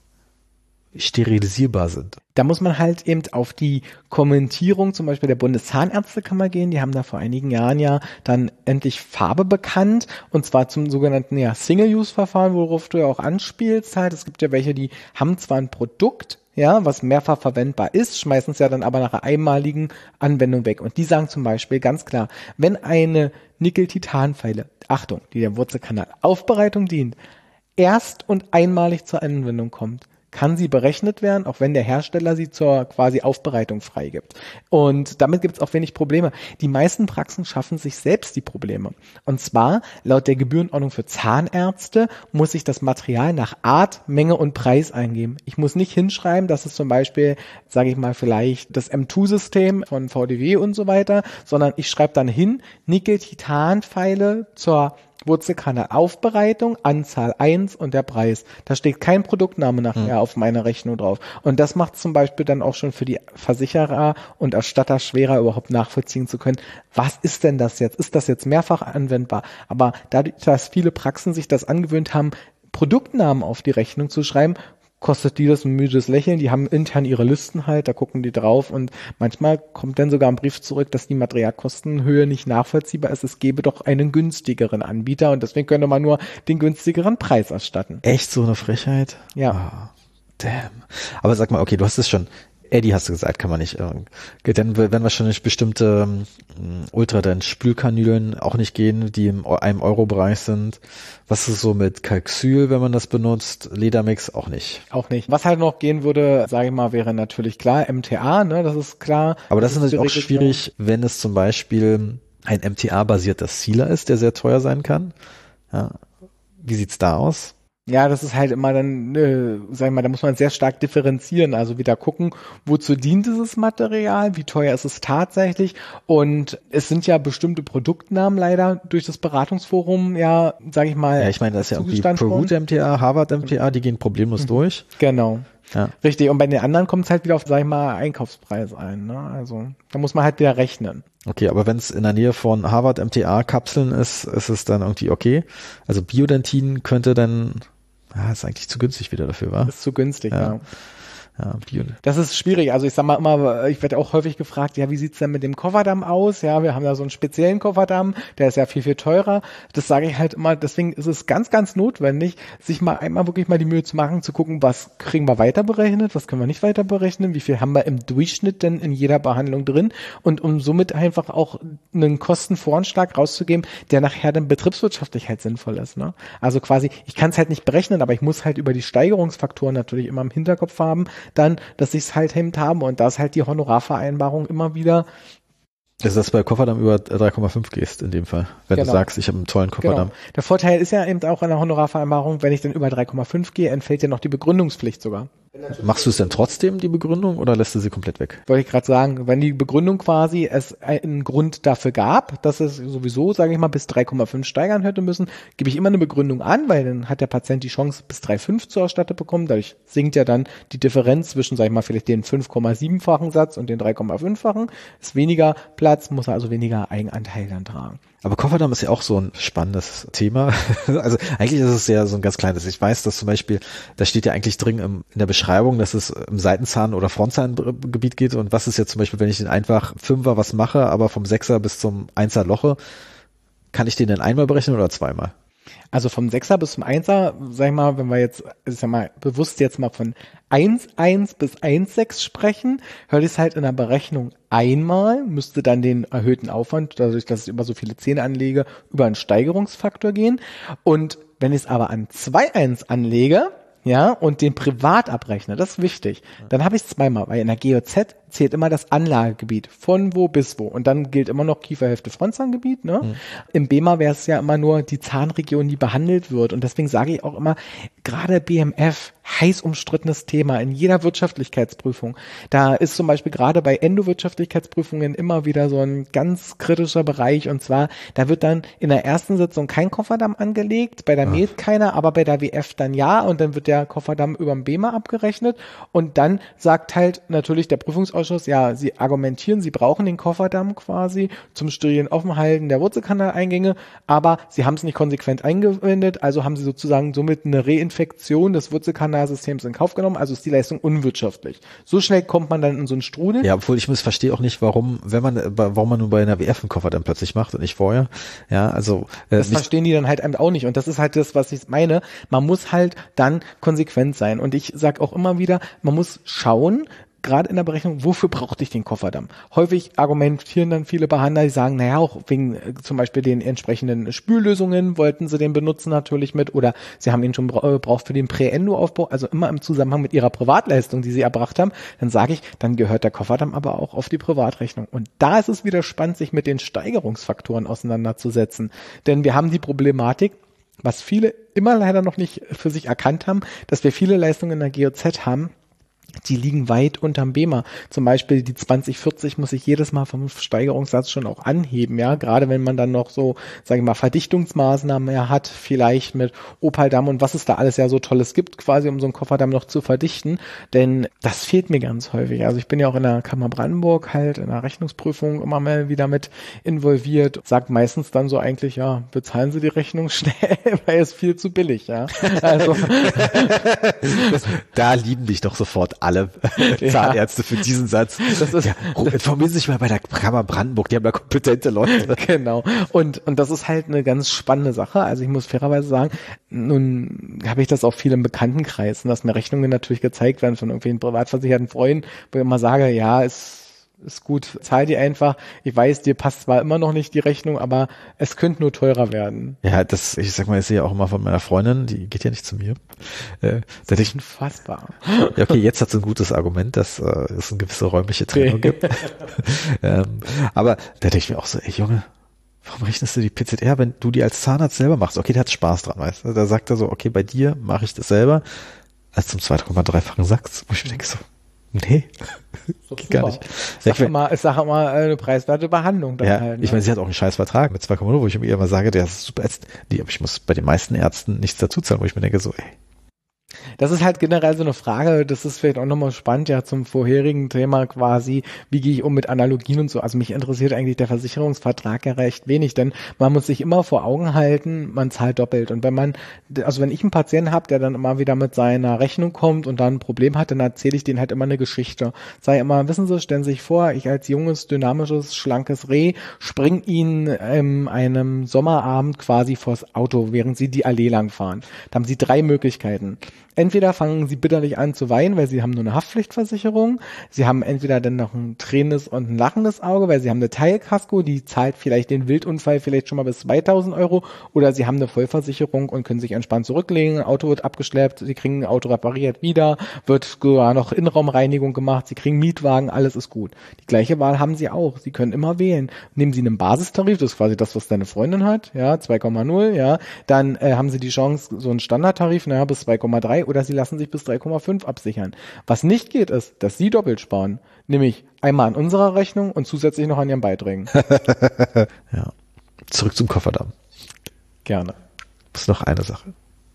sterilisierbar sind. Da muss man halt eben auf die Kommentierung zum Beispiel der Bundeszahnärztekammer gehen. Die haben da vor einigen Jahren ja dann endlich Farbe bekannt und zwar zum sogenannten ja, Single-Use-Verfahren, worauf du ja auch anspielst halt. Es gibt ja welche, die haben zwar ein Produkt, ja, was mehrfach verwendbar ist, schmeißen es ja dann aber nach einer einmaligen Anwendung weg. Und die sagen zum Beispiel ganz klar, wenn eine Nickel-Titan-Feile, Achtung, die der Wurzelkanalaufbereitung dient, erst und einmalig zur Anwendung kommt, kann sie berechnet werden, auch wenn der Hersteller sie zur quasi Aufbereitung freigibt. Und damit gibt es auch wenig Probleme. Die meisten Praxen schaffen sich selbst die Probleme. Und zwar, laut der Gebührenordnung für Zahnärzte, muss ich das Material nach Art, Menge und Preis eingeben. Ich muss nicht hinschreiben, dass es zum Beispiel, sage ich mal, vielleicht das M zwei System von V D W und so weiter, sondern ich schreibe dann hin, Nickel-Titan-Pfeile zur Wurzelkanalaufbereitung, Anzahl eins und der Preis. Da steht kein Produktname nachher mhm. auf meiner Rechnung drauf. Und das macht zum Beispiel dann auch schon für die Versicherer und Erstatter schwerer, überhaupt nachvollziehen zu können, was ist denn das jetzt? Ist das jetzt mehrfach anwendbar? Aber dadurch, dass viele Praxen sich das angewöhnt haben, Produktnamen auf die Rechnung zu schreiben, kostet die das ein müdes Lächeln. Die haben intern ihre Listen halt, da gucken die drauf und manchmal kommt dann sogar ein Brief zurück, dass die Materialkostenhöhe nicht nachvollziehbar ist. Es gäbe doch einen günstigeren Anbieter und deswegen könnte man nur den günstigeren Preis erstatten. Echt so eine Frechheit? Ja. Oh, damn. Aber sag mal, okay, du hast es schon, Eddy hast du gesagt, kann man nicht. Äh, dann werden wahrscheinlich bestimmte ähm, Ultradense-Spülkanülen auch nicht gehen, die im einem Euro-Bereich sind. Was ist so mit Kalxyl, wenn man das benutzt? Ledermix auch nicht. Auch nicht. Was halt noch gehen würde, sage ich mal, wäre natürlich klar M T A, ne, das ist klar. Aber das, das ist natürlich auch schwierig, wenn es zum Beispiel ein M T A-basierter Sealer ist, der sehr teuer sein kann. Ja. Wie sieht's da aus? Ja, das ist halt immer dann, äh, sag ich mal, da muss man sehr stark differenzieren, also wieder gucken, wozu dient dieses Material, wie teuer ist es tatsächlich und es sind ja bestimmte Produktnamen leider durch das Beratungsforum, ja, sag ich mal. Ja, ich meine, das ist ja irgendwie Perut M T A, Harvard M T A, die gehen problemlos mhm. durch. Genau. Ja. Richtig, und bei den anderen kommt es halt wieder auf, sag ich mal, Einkaufspreis ein, ne? Also da muss man halt wieder rechnen. Okay, aber wenn es in der Nähe von Harvard M T A-Kapseln ist, ist es dann irgendwie okay. Also Biodentin könnte dann, ah, ist eigentlich zu günstig wieder dafür, wa? Ist zu günstig, ja. ja. Ja, die, das ist schwierig. Also ich sag mal immer, ich werde auch häufig gefragt, ja, wie sieht's denn mit dem Kofferdamm aus? Ja, wir haben da so einen speziellen Kofferdamm, der ist ja viel, viel teurer. Das sage ich halt immer, deswegen ist es ganz, ganz notwendig, sich mal einmal wirklich mal die Mühe zu machen, zu gucken, was kriegen wir weiter berechnet, was können wir nicht weiter berechnen, wie viel haben wir im Durchschnitt denn in jeder Behandlung drin und um somit einfach auch einen Kostenvoranschlag rauszugeben, der nachher dann betriebswirtschaftlich halt sinnvoll ist. Ne? Also quasi, ich kann es halt nicht berechnen, aber ich muss halt über die Steigerungsfaktoren natürlich immer im Hinterkopf haben, dann, dass ich es halt hemmt habe und da ist halt die Honorarvereinbarung immer wieder. Also dass du bei Kofferdamm über drei Komma fünf gehst in dem Fall, wenn genau. du sagst, ich habe einen tollen Kofferdamm. Genau. Der Vorteil ist ja eben auch an der Honorarvereinbarung, wenn ich dann über drei Komma fünf gehe, entfällt ja noch die Begründungspflicht sogar. Machst du es denn trotzdem, die Begründung, oder lässt du sie komplett weg? Wollte ich gerade sagen, wenn die Begründung quasi es einen Grund dafür gab, dass es sowieso, sage ich mal, bis drei Komma fünf steigern hätte müssen, gebe ich immer eine Begründung an, weil dann hat der Patient die Chance, bis drei Komma fünf zu erstattet bekommen. Dadurch sinkt ja dann die Differenz zwischen, sage ich mal, vielleicht den fünf Komma sieben-fachen Satz und den drei Komma fünf-fachen. Ist weniger Platz, muss er also weniger Eigenanteil dann tragen. Aber Kofferdamm ist ja auch so ein spannendes Thema. Also eigentlich ist es ja so ein ganz kleines. Ich weiß, dass zum Beispiel, da steht ja eigentlich drin im, in der Beschreibung, dass es im Seitenzahn- oder Frontzahngebiet geht. Und was ist jetzt zum Beispiel, wenn ich den einfach Fünfer was mache, aber vom Sechser bis zum Einser Loche, kann ich den denn einmal berechnen oder zweimal? Also vom Sechser bis zum Einser, sag ich mal, wenn wir jetzt, ich sag mal, bewusst jetzt mal von eins Komma eins bis eins Komma sechs sprechen, hört es halt in der Berechnung einmal, müsste dann den erhöhten Aufwand, dadurch, dass ich über so viele Zähne anlege, über einen Steigerungsfaktor gehen. Und wenn ich es aber an zwei Komma eins anlege, ja, und den privat abrechne, das ist wichtig, dann habe ich es zweimal, weil in der G O Z zählt immer das Anlagegebiet, von wo bis wo. Und dann gilt immer noch Kieferhälfte Frontzahngebiet. Ne? Mhm. Im B E M A wäre es ja immer nur die Zahnregion, die behandelt wird. Und deswegen sage ich auch immer, gerade B M F, heiß umstrittenes Thema in jeder Wirtschaftlichkeitsprüfung. Da ist zum Beispiel gerade bei Endowirtschaftlichkeitsprüfungen immer wieder so ein ganz kritischer Bereich. Und zwar, da wird dann in der ersten Sitzung kein Kofferdamm angelegt, bei der M E D keiner, aber bei der W F dann ja. Und dann wird der Kofferdamm über dem B E M A abgerechnet. Und dann sagt halt natürlich der Prüfungsausschuss, ja, sie argumentieren, sie brauchen den Kofferdamm quasi zum sterilen Offenhalten der Wurzelkanaleingänge, aber sie haben es nicht konsequent eingewendet, also haben sie sozusagen somit eine Reinfektion des Wurzelkanalsystems in Kauf genommen, also ist die Leistung unwirtschaftlich. So schnell kommt man dann in so einen Strudel. Ja, obwohl ich verstehe auch nicht, warum, wenn man, warum man nur bei einer W F einen Kofferdamm plötzlich macht und nicht vorher. Ja, also äh, das verstehen die dann halt eben auch nicht und das ist halt das, was ich meine. Man muss halt dann konsequent sein und ich sage auch immer wieder, man muss schauen, gerade in der Berechnung, wofür brauchte ich den Kofferdamm? Häufig argumentieren dann viele Behandler, die sagen, naja, auch wegen äh, zum Beispiel den entsprechenden Spüllösungen wollten sie den benutzen natürlich mit oder sie haben ihn schon gebraucht für den Prä-Endo-Aufbau, also immer im Zusammenhang mit ihrer Privatleistung, die sie erbracht haben, dann sage ich, dann gehört der Kofferdamm aber auch auf die Privatrechnung. Und da ist es wieder spannend, sich mit den Steigerungsfaktoren auseinanderzusetzen. Denn wir haben die Problematik, was viele immer leider noch nicht für sich erkannt haben, dass wir viele Leistungen in der G O Z haben, die liegen weit unterm B E M A. Zum Beispiel die zwanzig vierzig muss ich jedes Mal vom Steigerungssatz schon auch anheben, ja. Gerade wenn man dann noch so, sage ich mal, Verdichtungsmaßnahmen mehr hat, vielleicht mit Opaldamm und was es da alles ja so Tolles gibt, quasi um so einen Kofferdamm noch zu verdichten. Denn das fehlt mir ganz häufig. Also ich bin ja auch in der Kammer Brandenburg halt in der Rechnungsprüfung immer mal wieder mit involviert. Sagt meistens dann so eigentlich, ja, bezahlen Sie die Rechnung schnell, weil es viel zu billig, ja. Also da lieben dich doch sofort alle Zahnärzte ja. für diesen Satz. Das ist, ja, informieren Sie sich mal bei der Kammer Brandenburg, die haben da kompetente Leute. Genau. Und, und das ist halt eine ganz spannende Sache. Also ich muss fairerweise sagen, nun habe ich das auch viel im Bekanntenkreis, dass mir Rechnungen natürlich gezeigt werden von irgendwelchen privatversicherten Freunden, wo ich immer sage, ja, ist ist gut, zahl die einfach. Ich weiß, dir passt zwar immer noch nicht die Rechnung, aber es könnte nur teurer werden. Ja, das, ich sag mal, ich sehe auch immer von meiner Freundin, die geht ja nicht zu mir. Äh, das ist unfassbar. Ja, okay, jetzt hat sie ein gutes Argument, dass äh, es eine gewisse räumliche Trennung gibt. ähm, aber da denke ich mir auch so, ey Junge, warum rechnest du die P Z R, wenn du die als Zahnarzt selber machst? Okay, der hat Spaß dran, weißt du? Da sagt er so, okay, bei dir mache ich das selber, als zum zwei Komma drei-fachen Satz, wo ich mir denke so, nee, geht gar nicht. Sag ja, mal, ich sage mal eine preiswerte Behandlung. Dann ja, halt, ne? Ich meine, sie hat auch einen scheiß Vertrag mit zwei Komma null, wo ich mir immer sage, der ist super ätzend. Nee, aber ich muss bei den meisten Ärzten nichts dazu zahlen, wo ich mir denke so, ey. Das ist halt generell so eine Frage, das ist vielleicht auch nochmal spannend, ja, zum vorherigen Thema quasi, wie gehe ich um mit Analogien und so. Also mich interessiert eigentlich der Versicherungsvertrag ja recht wenig, denn man muss sich immer vor Augen halten, man zahlt doppelt. Und wenn man, also wenn ich einen Patienten habe, der dann immer wieder mit seiner Rechnung kommt und dann ein Problem hat, dann erzähle ich denen halt immer eine Geschichte. Sei immer, wissen Sie, stellen Sie sich vor, ich als junges, dynamisches, schlankes Reh spring Ihnen in einem Sommerabend quasi vors Auto, während Sie die Allee lang fahren. Da haben Sie drei Möglichkeiten. Entweder fangen Sie bitterlich an zu weinen, weil Sie haben nur eine Haftpflichtversicherung. Sie haben entweder dann noch ein tränendes und ein lachendes Auge, weil Sie haben eine Teilkasko, die zahlt vielleicht den Wildunfall vielleicht schon mal bis zweitausend Euro. Oder Sie haben eine Vollversicherung und können sich entspannt zurücklegen. Ein Auto wird abgeschleppt, Sie kriegen ein Auto repariert wieder, wird sogar noch Innenraumreinigung gemacht, Sie kriegen Mietwagen, alles ist gut. Die gleiche Wahl haben Sie auch. Sie können immer wählen. Nehmen Sie einen Basistarif, das ist quasi das, was deine Freundin hat, ja, zwei Komma null, ja. Dann äh, haben Sie die Chance, so einen Standardtarif, naja, bis zwei Komma drei, oder Sie lassen sich bis drei Komma fünf absichern. Was nicht geht, ist, dass Sie doppelt sparen. Nämlich einmal an unserer Rechnung und zusätzlich noch an Ihren Beiträgen. Ja. Zurück zum Kofferdamm. Gerne. Das ist noch eine Sache.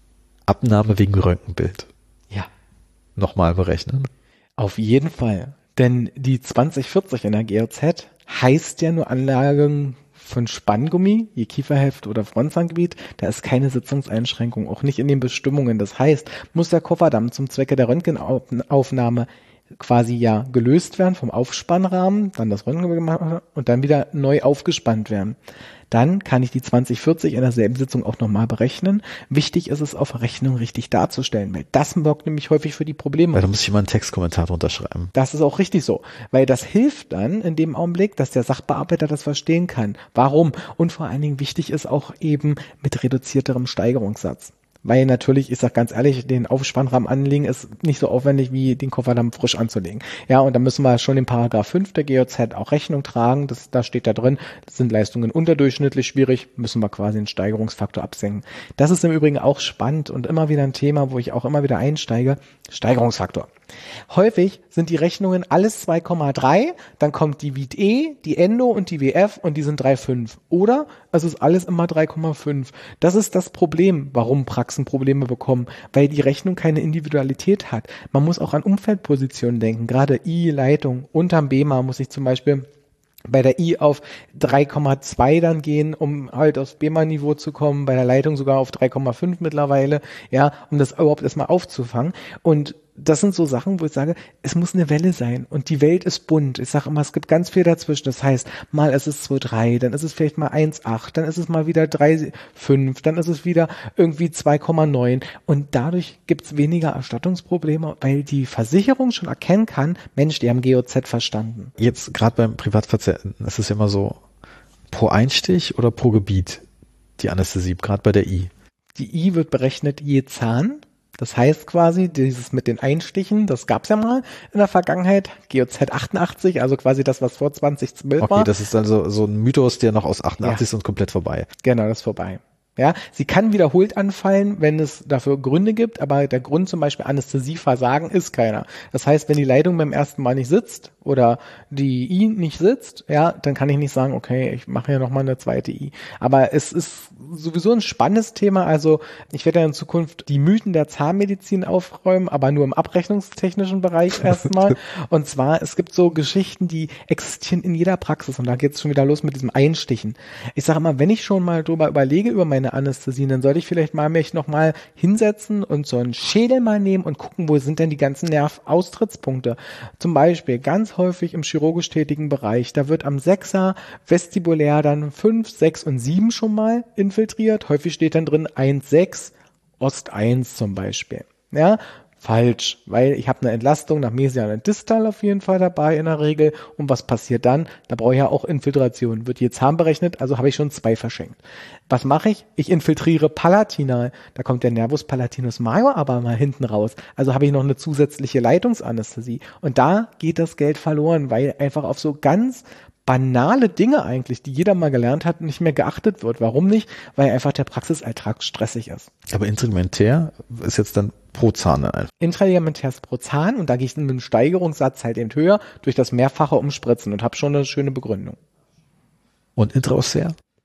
Abnahme wegen Röntgenbild. Ja. Nochmal berechnen. Auf jeden Fall. Denn die zwanzig vierzig in der G O Z heißt ja nur Anlagen von Spanngummi, je Kieferhälfte oder Frontzahngebiet, da ist keine Sitzungseinschränkung, auch nicht in den Bestimmungen. Das heißt, muss der Kofferdamm zum Zwecke der Röntgenaufnahme quasi ja gelöst werden vom Aufspannrahmen, dann das Röntgen gemacht und dann wieder neu aufgespannt werden. Dann kann ich die zwanzig vierzig in derselben Sitzung auch nochmal berechnen. Wichtig ist es, auf Rechnung richtig darzustellen, weil das sorgt nämlich häufig für die Probleme. Weil da muss ich immer einen Textkommentar drunter schreiben. Das ist auch richtig so, weil das hilft dann in dem Augenblick, dass der Sachbearbeiter das verstehen kann. Warum? Und vor allen Dingen wichtig ist auch eben mit reduzierterem Steigerungssatz. Weil natürlich, ich sag ganz ehrlich, den Aufspannrahmen anlegen ist nicht so aufwendig, wie den Kofferdamm frisch anzulegen. Ja, und da müssen wir schon den Paragraph fünf der G O Z auch Rechnung tragen. Das, da steht da drin, das sind Leistungen unterdurchschnittlich schwierig, müssen wir quasi den Steigerungsfaktor absenken. Das ist im Übrigen auch spannend und immer wieder ein Thema, wo ich auch immer wieder einsteige. Steigerungsfaktor. Häufig sind die Rechnungen alles zwei Komma drei, dann kommt die V I D E, die Endo und die W F und die sind drei Komma fünf. Oder es ist alles immer drei Komma fünf. Das ist das Problem, warum Praxen Probleme bekommen, weil die Rechnung keine Individualität hat. Man muss auch an Umfeldpositionen denken, gerade I, Leitung, unterm B M A muss ich zum Beispiel bei der I auf drei Komma zwei dann gehen, um halt aufs B M A-Niveau zu kommen, bei der Leitung sogar auf drei Komma fünf mittlerweile, ja, um das überhaupt erstmal aufzufangen. Und das sind so Sachen, wo ich sage, es muss eine Welle sein und die Welt ist bunt. Ich sage immer, es gibt ganz viel dazwischen. Das heißt, mal ist es zwei Komma drei, dann ist es vielleicht mal eins Komma acht, dann ist es mal wieder drei Komma fünf, dann ist es wieder irgendwie zwei Komma neun und dadurch gibt es weniger Erstattungsprobleme, weil die Versicherung schon erkennen kann, Mensch, die haben G O Z verstanden. Jetzt gerade beim Privatpatienten ist es ja immer so pro Einstich oder pro Gebiet die Anästhesie, gerade bei der I. Die I wird berechnet je Zahn. Das heißt quasi, dieses mit den Einstichen, das gab es ja mal in der Vergangenheit, G O Z achtundachtzig, also quasi das, was vor zwanzig zwölf okay, war. Okay, das ist dann so, so ein Mythos, der noch aus achtundachtzig ja. ist und komplett vorbei. Genau, das ist vorbei. Ja, sie kann wiederholt anfallen, wenn es dafür Gründe gibt, aber der Grund zum Beispiel Anästhesieversagen ist keiner. Das heißt, wenn die Leitung beim ersten Mal nicht sitzt oder die I nicht sitzt, ja, dann kann ich nicht sagen, okay, ich mache hier nochmal eine zweite I. Aber es ist sowieso ein spannendes Thema, also ich werde ja in Zukunft die Mythen der Zahnmedizin aufräumen, aber nur im abrechnungstechnischen Bereich erstmal. Und zwar, es gibt so Geschichten, die existieren in jeder Praxis und da geht es schon wieder los mit diesem Einstichen. Ich sage immer, wenn ich schon mal drüber überlege, über meine Anästhesien, dann sollte ich vielleicht mal mich nochmal hinsetzen und so einen Schädel mal nehmen und gucken, wo sind denn die ganzen Nervaustrittspunkte. Zum Beispiel ganz häufig im chirurgisch tätigen Bereich, da wird am Sechser vestibulär dann fünf, sechs und sieben schon mal infiltriert. Häufig steht dann drin eins, sechs, Ost eins zum Beispiel. Ja, falsch, weil ich habe eine Entlastung nach Mesial und Distal auf jeden Fall dabei in der Regel. Und was passiert dann? Da brauche ich ja auch Infiltration. Wird jetzt Zahn berechnet, also habe ich schon zwei verschenkt. Was mache ich? Ich infiltriere palatinal. Da kommt der Nervus palatinus major aber mal hinten raus. Also habe ich noch eine zusätzliche Leitungsanästhesie. Und da geht das Geld verloren, weil einfach auf so ganz banale Dinge eigentlich, die jeder mal gelernt hat, nicht mehr geachtet wird. Warum nicht? Weil einfach der Praxisalltag stressig ist. Aber instrumentär ist jetzt dann pro Zahn dann einfach. Intraligamentär ist pro Zahn und da gehe ich mit einem Steigerungssatz halt eben höher durch das mehrfache Umspritzen und habe schon eine schöne Begründung. Und intraossär?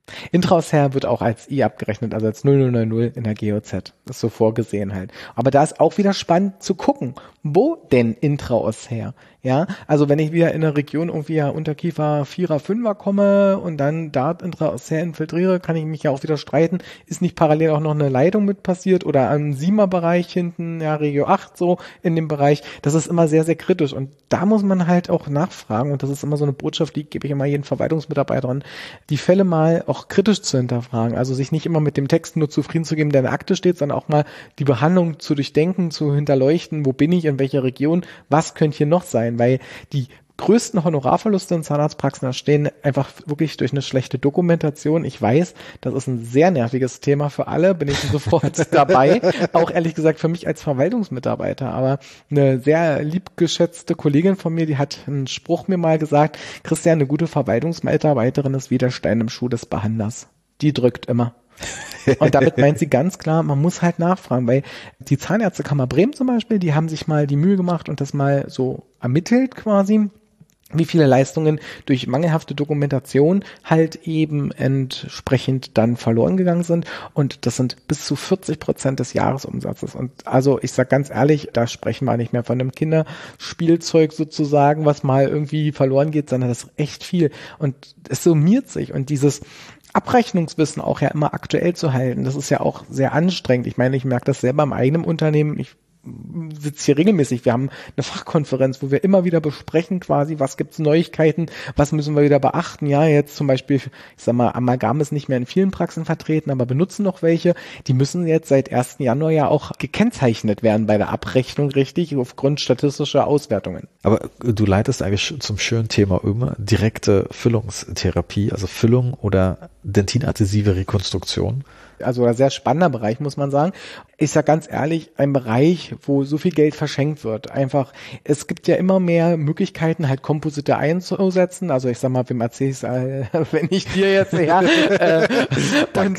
Intraossär wird auch als I abgerechnet, also als null null neun null in der G O Z. Das ist so vorgesehen halt. Aber da ist auch wieder spannend zu gucken, wo denn Intraossär? Ja, also wenn ich wieder in der Region irgendwie ja Unterkiefer Vierer, Fünfer komme und dann da Intraossär infiltriere, kann ich mich ja auch wieder streiten, ist nicht parallel auch noch eine Leitung mit passiert oder am Siemer-Bereich hinten, ja, Regio acht so in dem Bereich. Das ist immer sehr, sehr kritisch und da muss man halt auch nachfragen und das ist immer so eine Botschaft, die gebe ich immer jeden Verwaltungsmitarbeitern, die Fälle mal auch kritisch zu hinterfragen, also sich nicht immer mit dem Text nur zufrieden zu geben, der in der Akte steht, sondern auch mal die Behandlung zu durchdenken, zu hinterleuchten, wo bin ich, in welcher Region, was könnte hier noch sein, weil die größten Honorarverluste in Zahnarztpraxen entstehen einfach wirklich durch eine schlechte Dokumentation. Ich weiß, das ist ein sehr nerviges Thema für alle, bin ich sofort dabei, auch ehrlich gesagt für mich als Verwaltungsmitarbeiter, aber eine sehr liebgeschätzte Kollegin von mir, die hat einen Spruch mir mal gesagt, Christian, eine gute Verwaltungsmitarbeiterin ist wie der Stein im Schuh des Behandlers. Die drückt immer. Und damit meint sie ganz klar, man muss halt nachfragen, weil die Zahnärztekammer Bremen zum Beispiel, die haben sich mal die Mühe gemacht und das mal so ermittelt quasi, wie viele Leistungen durch mangelhafte Dokumentation halt eben entsprechend dann verloren gegangen sind. Und das sind bis zu vierzig Prozent des Jahresumsatzes. Und also ich sag ganz ehrlich, da sprechen wir nicht mehr von einem Kinderspielzeug sozusagen, was mal irgendwie verloren geht, sondern das ist echt viel. Und es summiert sich. Und dieses Abrechnungswissen auch ja immer aktuell zu halten, das ist ja auch sehr anstrengend. Ich meine, ich merke das selber im eigenen Unternehmen. Ich sitze hier regelmäßig. Wir haben eine Fachkonferenz, wo wir immer wieder besprechen quasi, was gibt's Neuigkeiten, was müssen wir wieder beachten. Ja, jetzt zum Beispiel, ich sag mal, Amalgam ist nicht mehr in vielen Praxen vertreten, aber benutzen noch welche. Die müssen jetzt seit ersten Januar ja auch gekennzeichnet werden bei der Abrechnung, richtig, aufgrund statistischer Auswertungen. Aber du leitest eigentlich zum schönen Thema über, direkte Füllungstherapie, also Füllung oder dentinadhesive Rekonstruktion. Also ein sehr spannender Bereich, muss man sagen. Ich sag ganz ehrlich, ein Bereich, wo so viel Geld verschenkt wird. Einfach, es gibt ja immer mehr Möglichkeiten, halt Komposite einzusetzen. Also ich sag mal, wem erzähl ich's, äh, wenn ich dir jetzt, ja. Äh, Danke.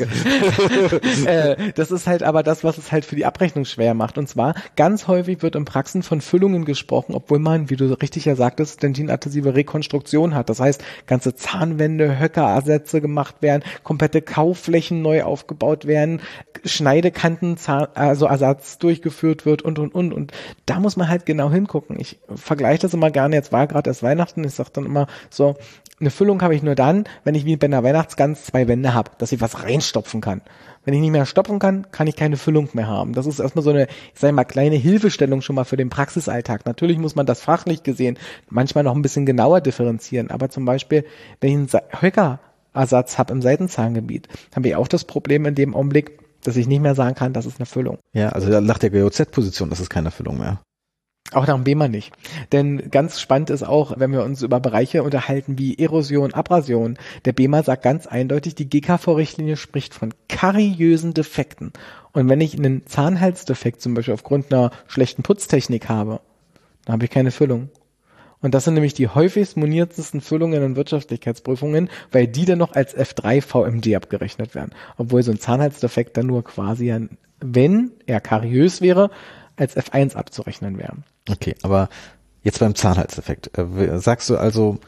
Und, äh, das ist halt aber das, was es halt für die Abrechnung schwer macht. Und zwar, ganz häufig wird in Praxen von Füllungen gesprochen, obwohl man, wie du richtig ja sagtest, dentinadhesive Rekonstruktion hat. Das heißt, ganze Zahnwände, Höckerersätze gemacht werden, komplette Kaufflächen neu aufgebaut werden, Schneidekanten, Zahn, also Ersatz durchgeführt wird und, und, und. Und da muss man halt genau hingucken. Ich vergleiche das immer gerne. Jetzt war gerade erst Weihnachten. Ich sage dann immer so, eine Füllung habe ich nur dann, wenn ich wie bei einer Weihnachtsgans zwei Wände habe, dass ich was reinstopfen kann. Wenn ich nicht mehr stopfen kann, kann ich keine Füllung mehr haben. Das ist erstmal so eine, ich sage mal, kleine Hilfestellung schon mal für den Praxisalltag. Natürlich muss man das fachlich gesehen manchmal noch ein bisschen genauer differenzieren. Aber zum Beispiel, wenn ich einen Höcker Ersatz habe im Seitenzahngebiet, habe ich auch das Problem in dem Augenblick, dass ich nicht mehr sagen kann, das ist eine Füllung. Ja, also nach der G O Z-Position, das ist keine Füllung mehr. Auch nach dem B E M A nicht. Denn ganz spannend ist auch, wenn wir uns über Bereiche unterhalten wie Erosion, Abrasion. Der B E M A sagt ganz eindeutig, die G K V-Richtlinie spricht von kariösen Defekten. Und wenn ich einen Zahnhalsdefekt zum Beispiel aufgrund einer schlechten Putztechnik habe, dann habe ich keine Füllung. Und das sind nämlich die häufigst moniertesten Füllungen in Wirtschaftlichkeitsprüfungen, weil die dann noch als F drei V M D abgerechnet werden. Obwohl so ein Zahnhalsdefekt dann nur quasi, wenn er kariös wäre, als F eins abzurechnen wäre. Okay, aber jetzt beim Zahnhalsdefekt. Sagst du also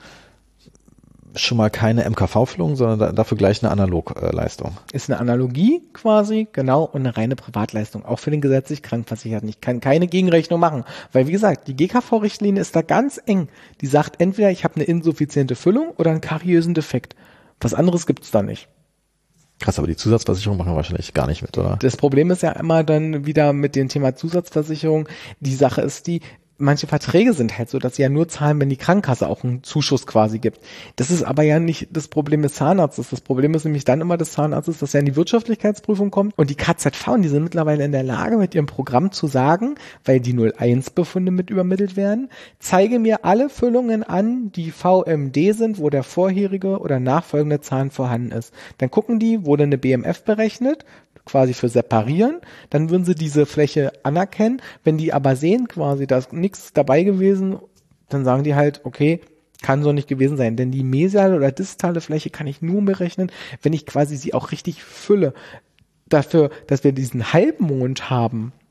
schon mal keine M K V-Füllung, sondern dafür gleich eine Analogleistung? Ist eine Analogie quasi, genau, und eine reine Privatleistung, auch für den gesetzlich Krankenversicherten. Ich kann keine Gegenrechnung machen, weil wie gesagt, die G K V-Richtlinie ist da ganz eng. Die sagt entweder, ich habe eine insuffiziente Füllung oder einen kariösen Defekt. Was anderes gibt's da nicht. Krass, aber die Zusatzversicherung machen wir wahrscheinlich gar nicht mit, oder? Das Problem ist ja immer dann wieder mit dem Thema Zusatzversicherung. Die Sache ist die, manche Verträge sind halt so, dass sie ja nur zahlen, wenn die Krankenkasse auch einen Zuschuss quasi gibt. Das ist aber ja nicht das Problem des Zahnarztes. Das Problem ist nämlich dann immer des Zahnarztes, dass er in die Wirtschaftlichkeitsprüfung kommt und die K Z V, die sind mittlerweile in der Lage, mit ihrem Programm zu sagen, weil die null eins Befunde mit übermittelt werden, zeige mir alle Füllungen an, die V M D sind, wo der vorherige oder nachfolgende Zahn vorhanden ist. Dann gucken die, wurde eine B M F berechnet, quasi für separieren, dann würden sie diese Fläche anerkennen. Wenn die aber sehen quasi, da ist nichts dabei gewesen, dann sagen die halt, okay, kann so nicht gewesen sein, denn die mesiale oder distale Fläche kann ich nur berechnen, wenn ich quasi sie auch richtig fülle. Dafür, dass wir diesen Halbmond haben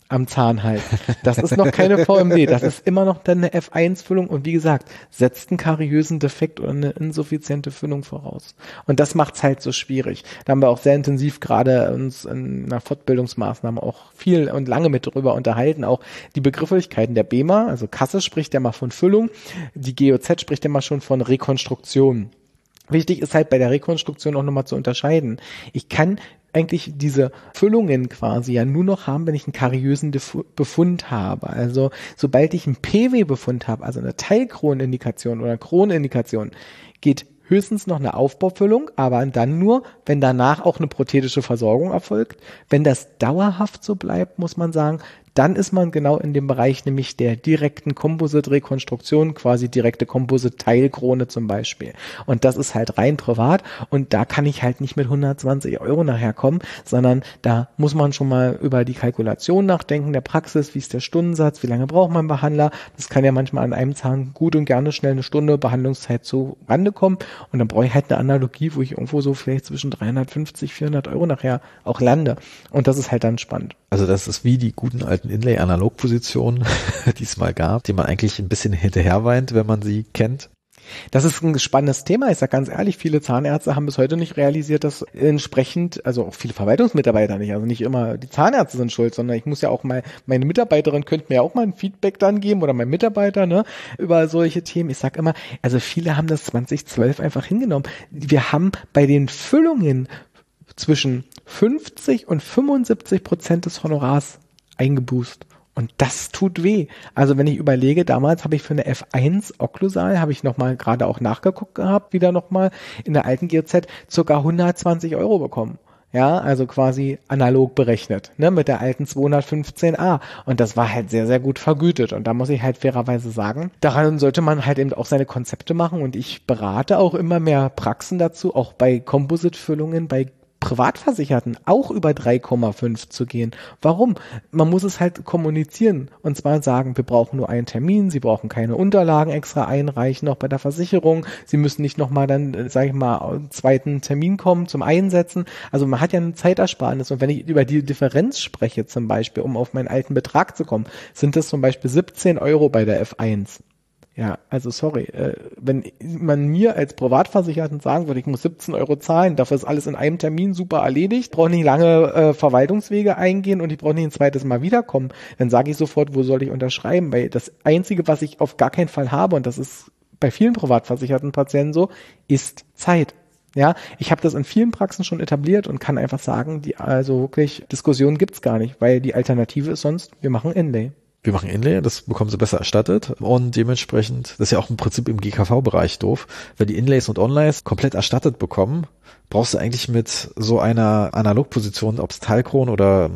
am Zahn halt. Das ist noch keine V M D, das ist immer noch dann eine F eins Füllung und wie gesagt, setzt einen kariösen Defekt oder eine insuffiziente Füllung voraus. Und das macht's halt so schwierig. Da haben wir auch sehr intensiv gerade uns in einer Fortbildungsmaßnahme auch viel und lange mit drüber unterhalten, auch die Begrifflichkeiten der B E M A, also Kasse spricht ja mal von Füllung, die G O Z spricht ja mal schon von Rekonstruktion. Wichtig ist halt bei der Rekonstruktion auch nochmal zu unterscheiden. Ich kann eigentlich diese Füllungen quasi ja nur noch haben, wenn ich einen kariösen Befund habe. Also sobald ich einen P W-Befund habe, also eine Teilkronindikation oder Kronindikation, geht höchstens noch eine Aufbaufüllung, aber dann nur, wenn danach auch eine prothetische Versorgung erfolgt. Wenn das dauerhaft so bleibt, muss man sagen, dann ist man genau in dem Bereich nämlich der direkten Composite-Rekonstruktion, quasi direkte Composite-Teilkrone zum Beispiel. Und das ist halt rein privat und da kann ich halt nicht mit hundertzwanzig Euro nachher kommen, sondern da muss man schon mal über die Kalkulation nachdenken, der Praxis, wie ist der Stundensatz, wie lange braucht man einen Behandler. Das kann ja manchmal an einem Zahn gut und gerne schnell eine Stunde Behandlungszeit zurande kommen und dann brauche ich halt eine Analogie, wo ich irgendwo so vielleicht zwischen dreihundertfünfzig, vierhundert Euro nachher auch lande. Und das ist halt dann spannend. Also das ist wie die guten alten Inlay-Analogpositionen, die es mal gab, die man eigentlich ein bisschen hinterher weint, wenn man sie kennt. Das ist ein spannendes Thema. Ich sage ganz ehrlich, viele Zahnärzte haben bis heute nicht realisiert, dass entsprechend, also auch viele Verwaltungsmitarbeiter nicht, also nicht immer die Zahnärzte sind schuld, sondern ich muss ja auch mal, meine Mitarbeiterin könnte mir ja auch mal ein Feedback dann geben oder mein Mitarbeiter, ne, über solche Themen. Ich sag immer, also viele haben das zwanzig zwölf einfach hingenommen. Wir haben bei den Füllungen zwischen fünfzig und fünfundsiebzig Prozent des Honorars eingeboost. Und das tut weh. Also wenn ich überlege, damals habe ich für eine F eins Okklusal, habe ich nochmal gerade auch nachgeguckt gehabt, wieder nochmal in der alten G O Z, ca. hundertzwanzig Euro bekommen. Ja, also quasi analog berechnet, ne, mit der alten zweihundertfünfzehn a. Und das war halt sehr, sehr gut vergütet. Und da muss ich halt fairerweise sagen, daran sollte man halt eben auch seine Konzepte machen. Und ich berate auch immer mehr Praxen dazu, auch bei Composite-Füllungen, bei Privatversicherten auch über drei Komma fünf zu gehen. Warum? Man muss es halt kommunizieren und zwar sagen, wir brauchen nur einen Termin, Sie brauchen keine Unterlagen extra einreichen, auch bei der Versicherung. Sie müssen nicht nochmal dann, sage ich mal, einen zweiten Termin kommen zum Einsetzen. Also man hat ja eine Zeitersparnis und wenn ich über die Differenz spreche zum Beispiel, um auf meinen alten Betrag zu kommen, sind das zum Beispiel siebzehn Euro bei der F eins. Ja, also sorry, äh, wenn man mir als Privatversicherten sagen würde, ich muss siebzehn Euro zahlen, dafür ist alles in einem Termin super erledigt, brauche nicht lange äh, Verwaltungswege eingehen und ich brauche nicht ein zweites Mal wiederkommen, dann sage ich sofort, wo soll ich unterschreiben, weil das Einzige, was ich auf gar keinen Fall habe, und das ist bei vielen privatversicherten Patienten so, ist Zeit. Ja, ich habe das in vielen Praxen schon etabliert und kann einfach sagen, die also wirklich Diskussionen gibt's gar nicht, weil die Alternative ist sonst, wir machen Inlay. Wir machen Inlay, das bekommen sie besser erstattet und dementsprechend, das ist ja auch im Prinzip im G K V-Bereich doof, wenn die Inlays und Onlays komplett erstattet bekommen, brauchst du eigentlich mit so einer Analogposition, ob es Teilkron oder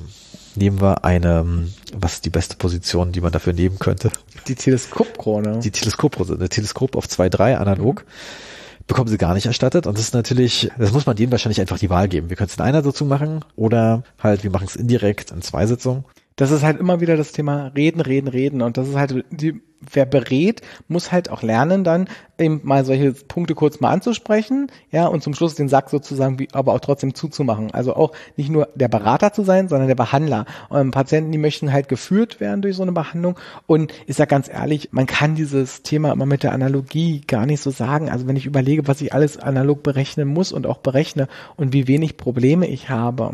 nehmen wir eine, was ist die beste Position, die man dafür nehmen könnte? Die Teleskopkrone. Die Teleskopkrone, eine Teleskop auf zwei Komma drei analog. Mhm. Bekommen sie gar nicht erstattet und das ist natürlich, das muss man denen wahrscheinlich einfach die Wahl geben. Wir können es in einer Sitzung machen oder halt, wir machen es indirekt in zwei Sitzungen. Das ist halt immer wieder das Thema reden, reden, reden und das ist halt, die, wer berät, muss halt auch lernen, dann eben mal solche Punkte kurz mal anzusprechen, ja, und zum Schluss den Sack sozusagen, wie, aber auch trotzdem zuzumachen. Also auch nicht nur der Berater zu sein, sondern der Behandler. Und Patienten, die möchten halt geführt werden durch so eine Behandlung und ich sag ganz ehrlich, man kann dieses Thema immer mit der Analogie gar nicht so sagen. Also wenn ich überlege, was ich alles analog berechnen muss und auch berechne und wie wenig Probleme ich habe,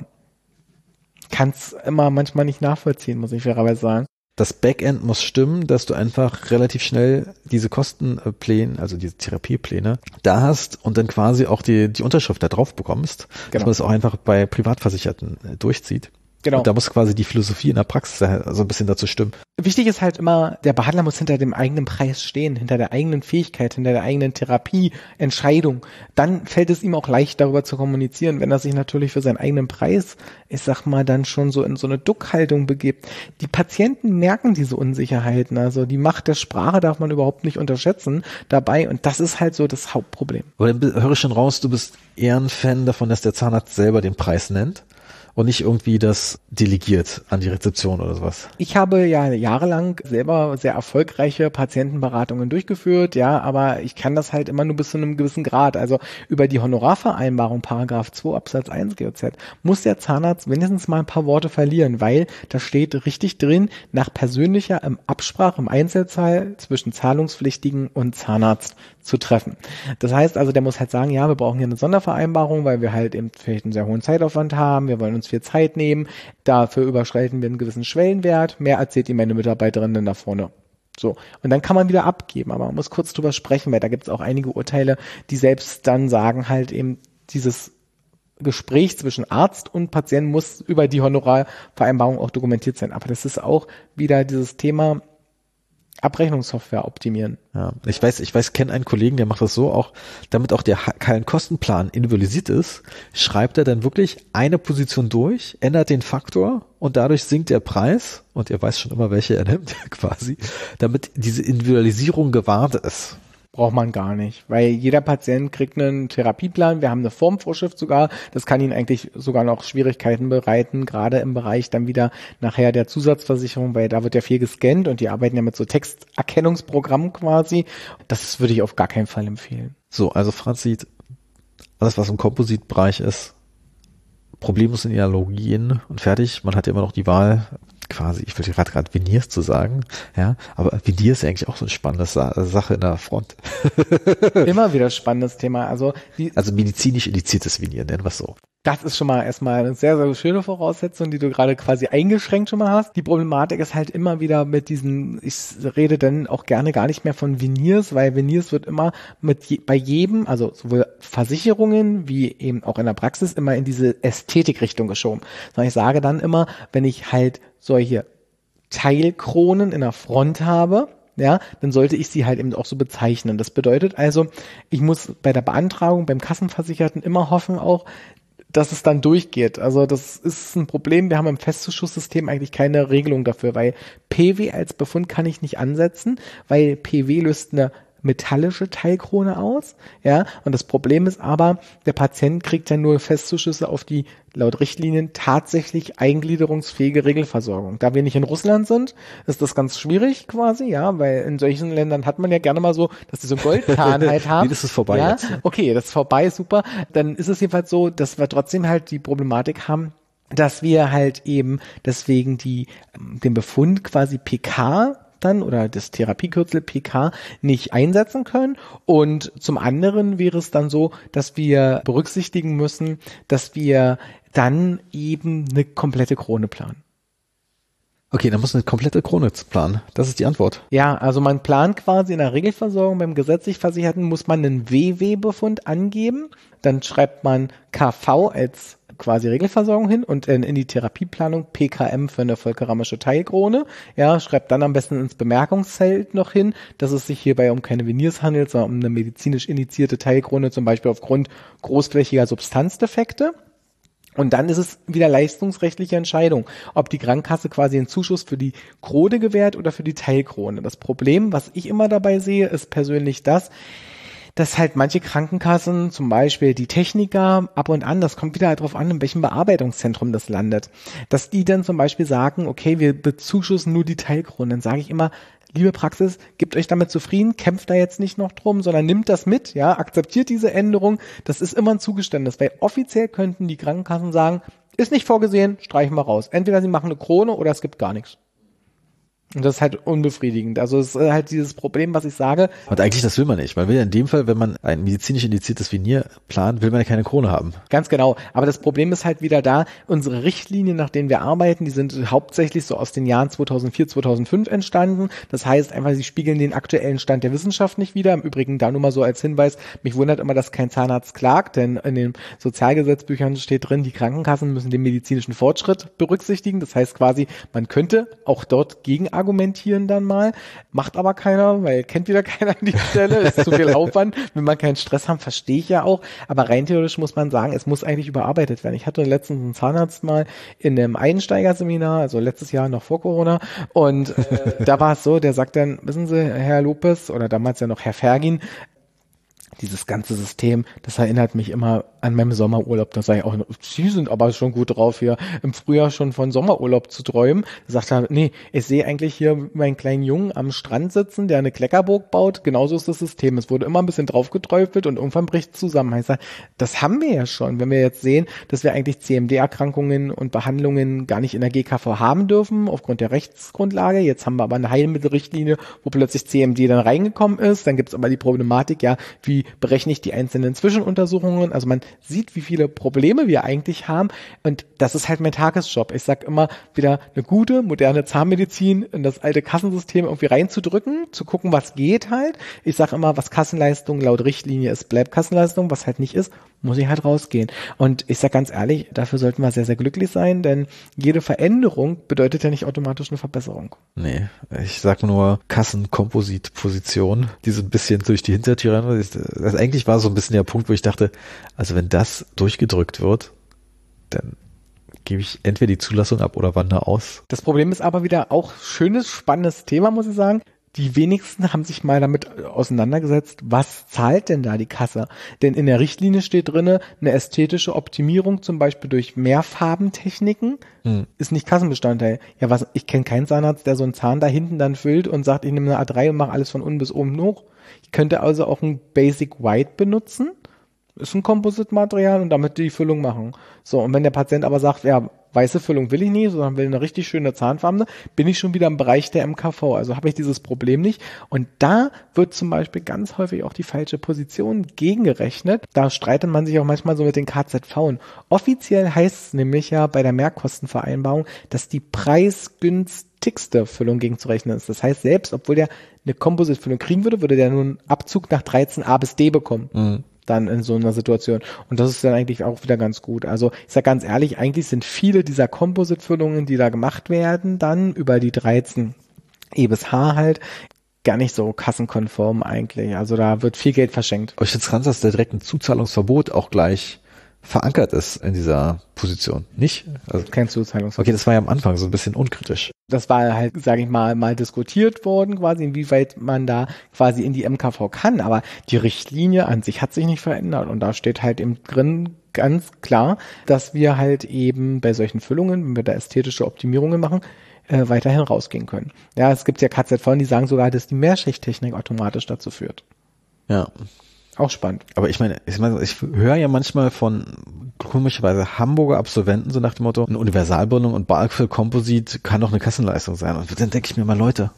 kann es immer manchmal nicht nachvollziehen, muss ich fairerweise sagen. Das Backend muss stimmen, dass du einfach relativ schnell diese Kostenpläne, also diese Therapiepläne da hast und dann quasi auch die, die Unterschrift da drauf bekommst, genau. Dass man das auch einfach bei Privatversicherten durchzieht. Genau. Und da muss quasi die Philosophie in der Praxis so ein bisschen dazu stimmen. Wichtig ist halt immer, der Behandler muss hinter dem eigenen Preis stehen, hinter der eigenen Fähigkeit, hinter der eigenen Therapieentscheidung. Dann fällt es ihm auch leicht, darüber zu kommunizieren. Wenn er sich natürlich für seinen eigenen Preis, ich sag mal, dann schon so in so eine Duckhaltung begibt. Die Patienten merken diese Unsicherheiten. Also die Macht der Sprache darf man überhaupt nicht unterschätzen dabei. Und das ist halt so das Hauptproblem. Aber dann höre ich schon raus, du bist eher ein Fan davon, dass der Zahnarzt selber den Preis nennt. und nicht irgendwie das delegiert an die Rezeption oder sowas. Ich habe ja jahrelang selber sehr erfolgreiche Patientenberatungen durchgeführt, ja, aber ich kann das halt immer nur bis zu einem gewissen Grad. Also über die Honorarvereinbarung, Paragraph zwei Absatz eins G O Z, muss der Zahnarzt mindestens mal ein paar Worte verlieren, weil da steht richtig drin, nach persönlicher Absprache im Einzelfall zwischen Zahlungspflichtigen und Zahnarzt zu treffen. Das heißt also, der muss halt sagen, ja, wir brauchen hier eine Sondervereinbarung, weil wir halt eben vielleicht einen sehr hohen Zeitaufwand haben, wir wollen uns viel Zeit nehmen, dafür überschreiten wir einen gewissen Schwellenwert, mehr erzählt ihm meine Mitarbeiterin dann da vorne. So, und dann kann man wieder abgeben, aber man muss kurz drüber sprechen, weil da gibt es auch einige Urteile, die selbst dann sagen halt eben, dieses Gespräch zwischen Arzt und Patient muss über die Honorarvereinbarung auch dokumentiert sein. Aber das ist auch wieder dieses Thema Abrechnungssoftware optimieren. Ja, ich weiß, ich weiß, kenne einen Kollegen, der macht das so auch, damit auch der Kostenplan individualisiert ist, schreibt er dann wirklich eine Position durch, ändert den Faktor und dadurch sinkt der Preis und er weiß schon immer, welche er nimmt, quasi, damit diese Individualisierung gewahrt ist. Braucht man gar nicht, weil jeder Patient kriegt einen Therapieplan, wir haben eine Formvorschrift sogar, das kann Ihnen eigentlich sogar noch Schwierigkeiten bereiten, gerade im Bereich dann wieder nachher der Zusatzversicherung, weil da wird ja viel gescannt und die arbeiten ja mit so Texterkennungsprogrammen quasi. Das würde ich auf gar keinen Fall empfehlen. So, also Fazit, alles was im Kompositbereich ist, problemlos in Analogien und fertig, man hat ja immer noch die Wahl, quasi, ich würde gerade gerade Veneers zu sagen, ja, aber Veneers ist ja eigentlich auch so eine spannende Sa- Sache in der Front. Immer wieder spannendes Thema. Also, die, also medizinisch indiziertes Veneer, nennen wir es so. Das ist schon mal erstmal eine sehr, sehr schöne Voraussetzung, die du gerade quasi eingeschränkt schon mal hast. Die Problematik ist halt immer wieder mit diesen, ich rede dann auch gerne gar nicht mehr von Veneers, weil Veneers wird immer mit je, bei jedem, also sowohl Versicherungen wie eben auch in der Praxis immer in diese Ästhetikrichtung geschoben. Sondern ich sage dann immer, wenn ich halt solche Teilkronen in der Front habe, ja, dann sollte ich sie halt eben auch so bezeichnen. Das bedeutet also, ich muss bei der Beantragung beim Kassenversicherten immer hoffen auch, dass es dann durchgeht. Also das ist ein Problem. Wir haben im Festzuschusssystem eigentlich keine Regelung dafür, weil P W als Befund kann ich nicht ansetzen, weil P W löst eine metallische Teilkrone aus, ja, und das Problem ist aber, der Patient kriegt ja nur Festzuschüsse auf die laut Richtlinien tatsächlich eingliederungsfähige Regelversorgung. Da wir nicht in Russland sind, ist das ganz schwierig quasi, ja, weil in solchen Ländern hat man ja gerne mal so, dass die so Goldzahn halt haben. Wie ist es vorbei ja? jetzt? Okay, das ist vorbei, super. Dann ist es jedenfalls so, dass wir trotzdem halt die Problematik haben, dass wir halt eben deswegen die den Befund quasi P K dann oder das Therapiekürzel P K nicht einsetzen können. Und zum anderen wäre es dann so, dass wir berücksichtigen müssen, dass wir dann eben eine komplette Krone planen. Okay, dann muss eine komplette Krone planen. Das ist die Antwort. Ja, also man plant quasi in der Regelversorgung beim gesetzlich Versicherten, muss man einen W W-Befund angeben. Dann schreibt man K V als quasi Regelversorgung hin und in, in die Therapieplanung P K M für eine vollkeramische Teilkrone. Ja, schreibt dann am besten ins Bemerkungsfeld noch hin, dass es sich hierbei um keine Veneers handelt, sondern um eine medizinisch indizierte Teilkrone, zum Beispiel aufgrund großflächiger Substanzdefekte. Und dann ist es wieder leistungsrechtliche Entscheidung, ob die Krankenkasse quasi einen Zuschuss für die Krone gewährt oder für die Teilkrone. Das Problem, was ich immer dabei sehe, ist persönlich das, dass halt manche Krankenkassen, zum Beispiel die Techniker, ab und an, das kommt wieder halt drauf an, in welchem Bearbeitungszentrum das landet, dass die dann zum Beispiel sagen, okay, wir bezuschussen nur die Teilkrone. Dann sage ich immer, liebe Praxis, gebt euch damit zufrieden, kämpft da jetzt nicht noch drum, sondern nimmt das mit, ja, akzeptiert diese Änderung. Das ist immer ein Zugeständnis, weil offiziell könnten die Krankenkassen sagen, ist nicht vorgesehen, streichen wir raus. Entweder sie machen eine Krone oder es gibt gar nichts. Und das ist halt unbefriedigend. Also es ist halt dieses Problem, was ich sage. Und eigentlich das will man nicht. Man will ja in dem Fall, wenn man ein medizinisch indiziertes Veneer plant, will man ja keine Krone haben. Ganz genau. Aber das Problem ist halt wieder da, unsere Richtlinien, nach denen wir arbeiten, die sind hauptsächlich so aus den Jahren zweitausendvier, zweitausendfünf entstanden. Das heißt einfach, sie spiegeln den aktuellen Stand der Wissenschaft nicht wider. Im Übrigen da nur mal so als Hinweis, mich wundert immer, dass kein Zahnarzt klagt, denn in den Sozialgesetzbüchern steht drin, die Krankenkassen müssen den medizinischen Fortschritt berücksichtigen. Das heißt quasi, man könnte auch dort gegen argumentieren dann mal, macht aber keiner, weil kennt wieder keiner an die Stelle, ist zu viel Aufwand, wenn man keinen Stress haben, verstehe ich ja auch, aber rein theoretisch muss man sagen, es muss eigentlich überarbeitet werden. Ich hatte letztens einen Zahnarzt mal in einem Einsteigerseminar, also letztes Jahr noch vor Corona und äh, da war es so, der sagt dann, wissen Sie, Herr Lopez oder damals ja noch Herr Fergin, dieses ganze System, das erinnert mich immer an meinem Sommerurlaub. Da sage ich auch, Sie sind aber schon gut drauf, hier im Frühjahr schon von Sommerurlaub zu träumen. Da sagt er, nee, ich sehe eigentlich hier meinen kleinen Jungen am Strand sitzen, der eine Kleckerburg baut. Genauso ist das System. Es wurde immer ein bisschen draufgeträufelt und irgendwann bricht es zusammen. Heißt er, das haben wir ja schon. Wenn wir jetzt sehen, dass wir eigentlich C M D-Erkrankungen und Behandlungen gar nicht in der G K V haben dürfen, aufgrund der Rechtsgrundlage. Jetzt haben wir aber eine Heilmittelrichtlinie, wo plötzlich C M D dann reingekommen ist. Dann gibt es aber die Problematik, ja, wie berechne ich die einzelnen Zwischenuntersuchungen? Also man sieht, wie viele Probleme wir eigentlich haben. Und das ist halt mein Tagesjob. Ich sag immer, wieder eine gute, moderne Zahnmedizin in das alte Kassensystem irgendwie reinzudrücken, zu gucken, was geht halt. Ich sag immer, was Kassenleistung laut Richtlinie ist, bleibt Kassenleistung. Was halt nicht ist, muss ich halt rausgehen. Und ich sag ganz ehrlich, dafür sollten wir sehr, sehr glücklich sein, denn jede Veränderung bedeutet ja nicht automatisch eine Verbesserung. Nee, ich sag nur Kassenkompositposition, die so ein bisschen durch die Hintertür rein. Das, das eigentlich war so ein bisschen der Punkt, wo ich dachte, also wenn das durchgedrückt wird, dann gebe ich entweder die Zulassung ab oder wandere aus. Das Problem ist aber wieder auch schönes, spannendes Thema, muss ich sagen. Die wenigsten haben sich mal damit auseinandergesetzt, was zahlt denn da die Kasse? Denn in der Richtlinie steht drinne, eine ästhetische Optimierung, zum Beispiel durch Mehrfarbentechniken, hm. ist nicht Kassenbestandteil. Ja, was? Ich kenne keinen Zahnarzt, der so einen Zahn da hinten dann füllt und sagt, ich nehme eine A drei und mache alles von unten bis oben hoch. Ich könnte also auch ein Basic White benutzen. Ist ein Composite-Material und damit die Füllung machen. So, und wenn der Patient aber sagt, ja, weiße Füllung will ich nicht, sondern will eine richtig schöne zahnfarbene, bin ich schon wieder im Bereich der M K V. Also habe ich dieses Problem nicht. Und da wird zum Beispiel ganz häufig auch die falsche Position gegengerechnet. Da streitet man sich auch manchmal so mit den K Z Vs. Offiziell heißt es nämlich ja bei der Mehrkostenvereinbarung, dass die preisgünstigste Füllung gegenzurechnen ist. Das heißt, selbst obwohl der eine Composite-Füllung kriegen würde, würde der nur einen Abzug nach dreizehn a bis d bekommen. Mhm. Dann in so einer Situation. Und das ist dann eigentlich auch wieder ganz gut. Also ich sage ganz ehrlich, eigentlich sind viele dieser Composite-Füllungen, die da gemacht werden, dann über die dreizehn E bis H halt, gar nicht so kassenkonform eigentlich. Also da wird viel Geld verschenkt. Aber ich finde es krass, dass der direkt ein Zuzahlungsverbot auch gleich verankert ist in dieser Position. Nicht? Also, kein Zuzahlungsverbot. Okay, das war ja am Anfang so ein bisschen unkritisch. Das war halt, sage ich mal, mal diskutiert worden quasi, inwieweit man da quasi in die M K V kann. Aber die Richtlinie an sich hat sich nicht verändert. Und da steht halt eben drin ganz klar, dass wir halt eben bei solchen Füllungen, wenn wir da ästhetische Optimierungen machen, äh, weiterhin rausgehen können. Ja, es gibt ja K Z V, die sagen sogar, dass die Mehrschichttechnik automatisch dazu führt. Ja. Auch spannend. Aber ich meine, ich meine, ich höre ja manchmal von komischerweise Hamburger Absolventen so nach dem Motto, eine Universalbondung und Bulk Composite kann doch eine Kassenleistung sein. Und dann denke ich mir mal, Leute,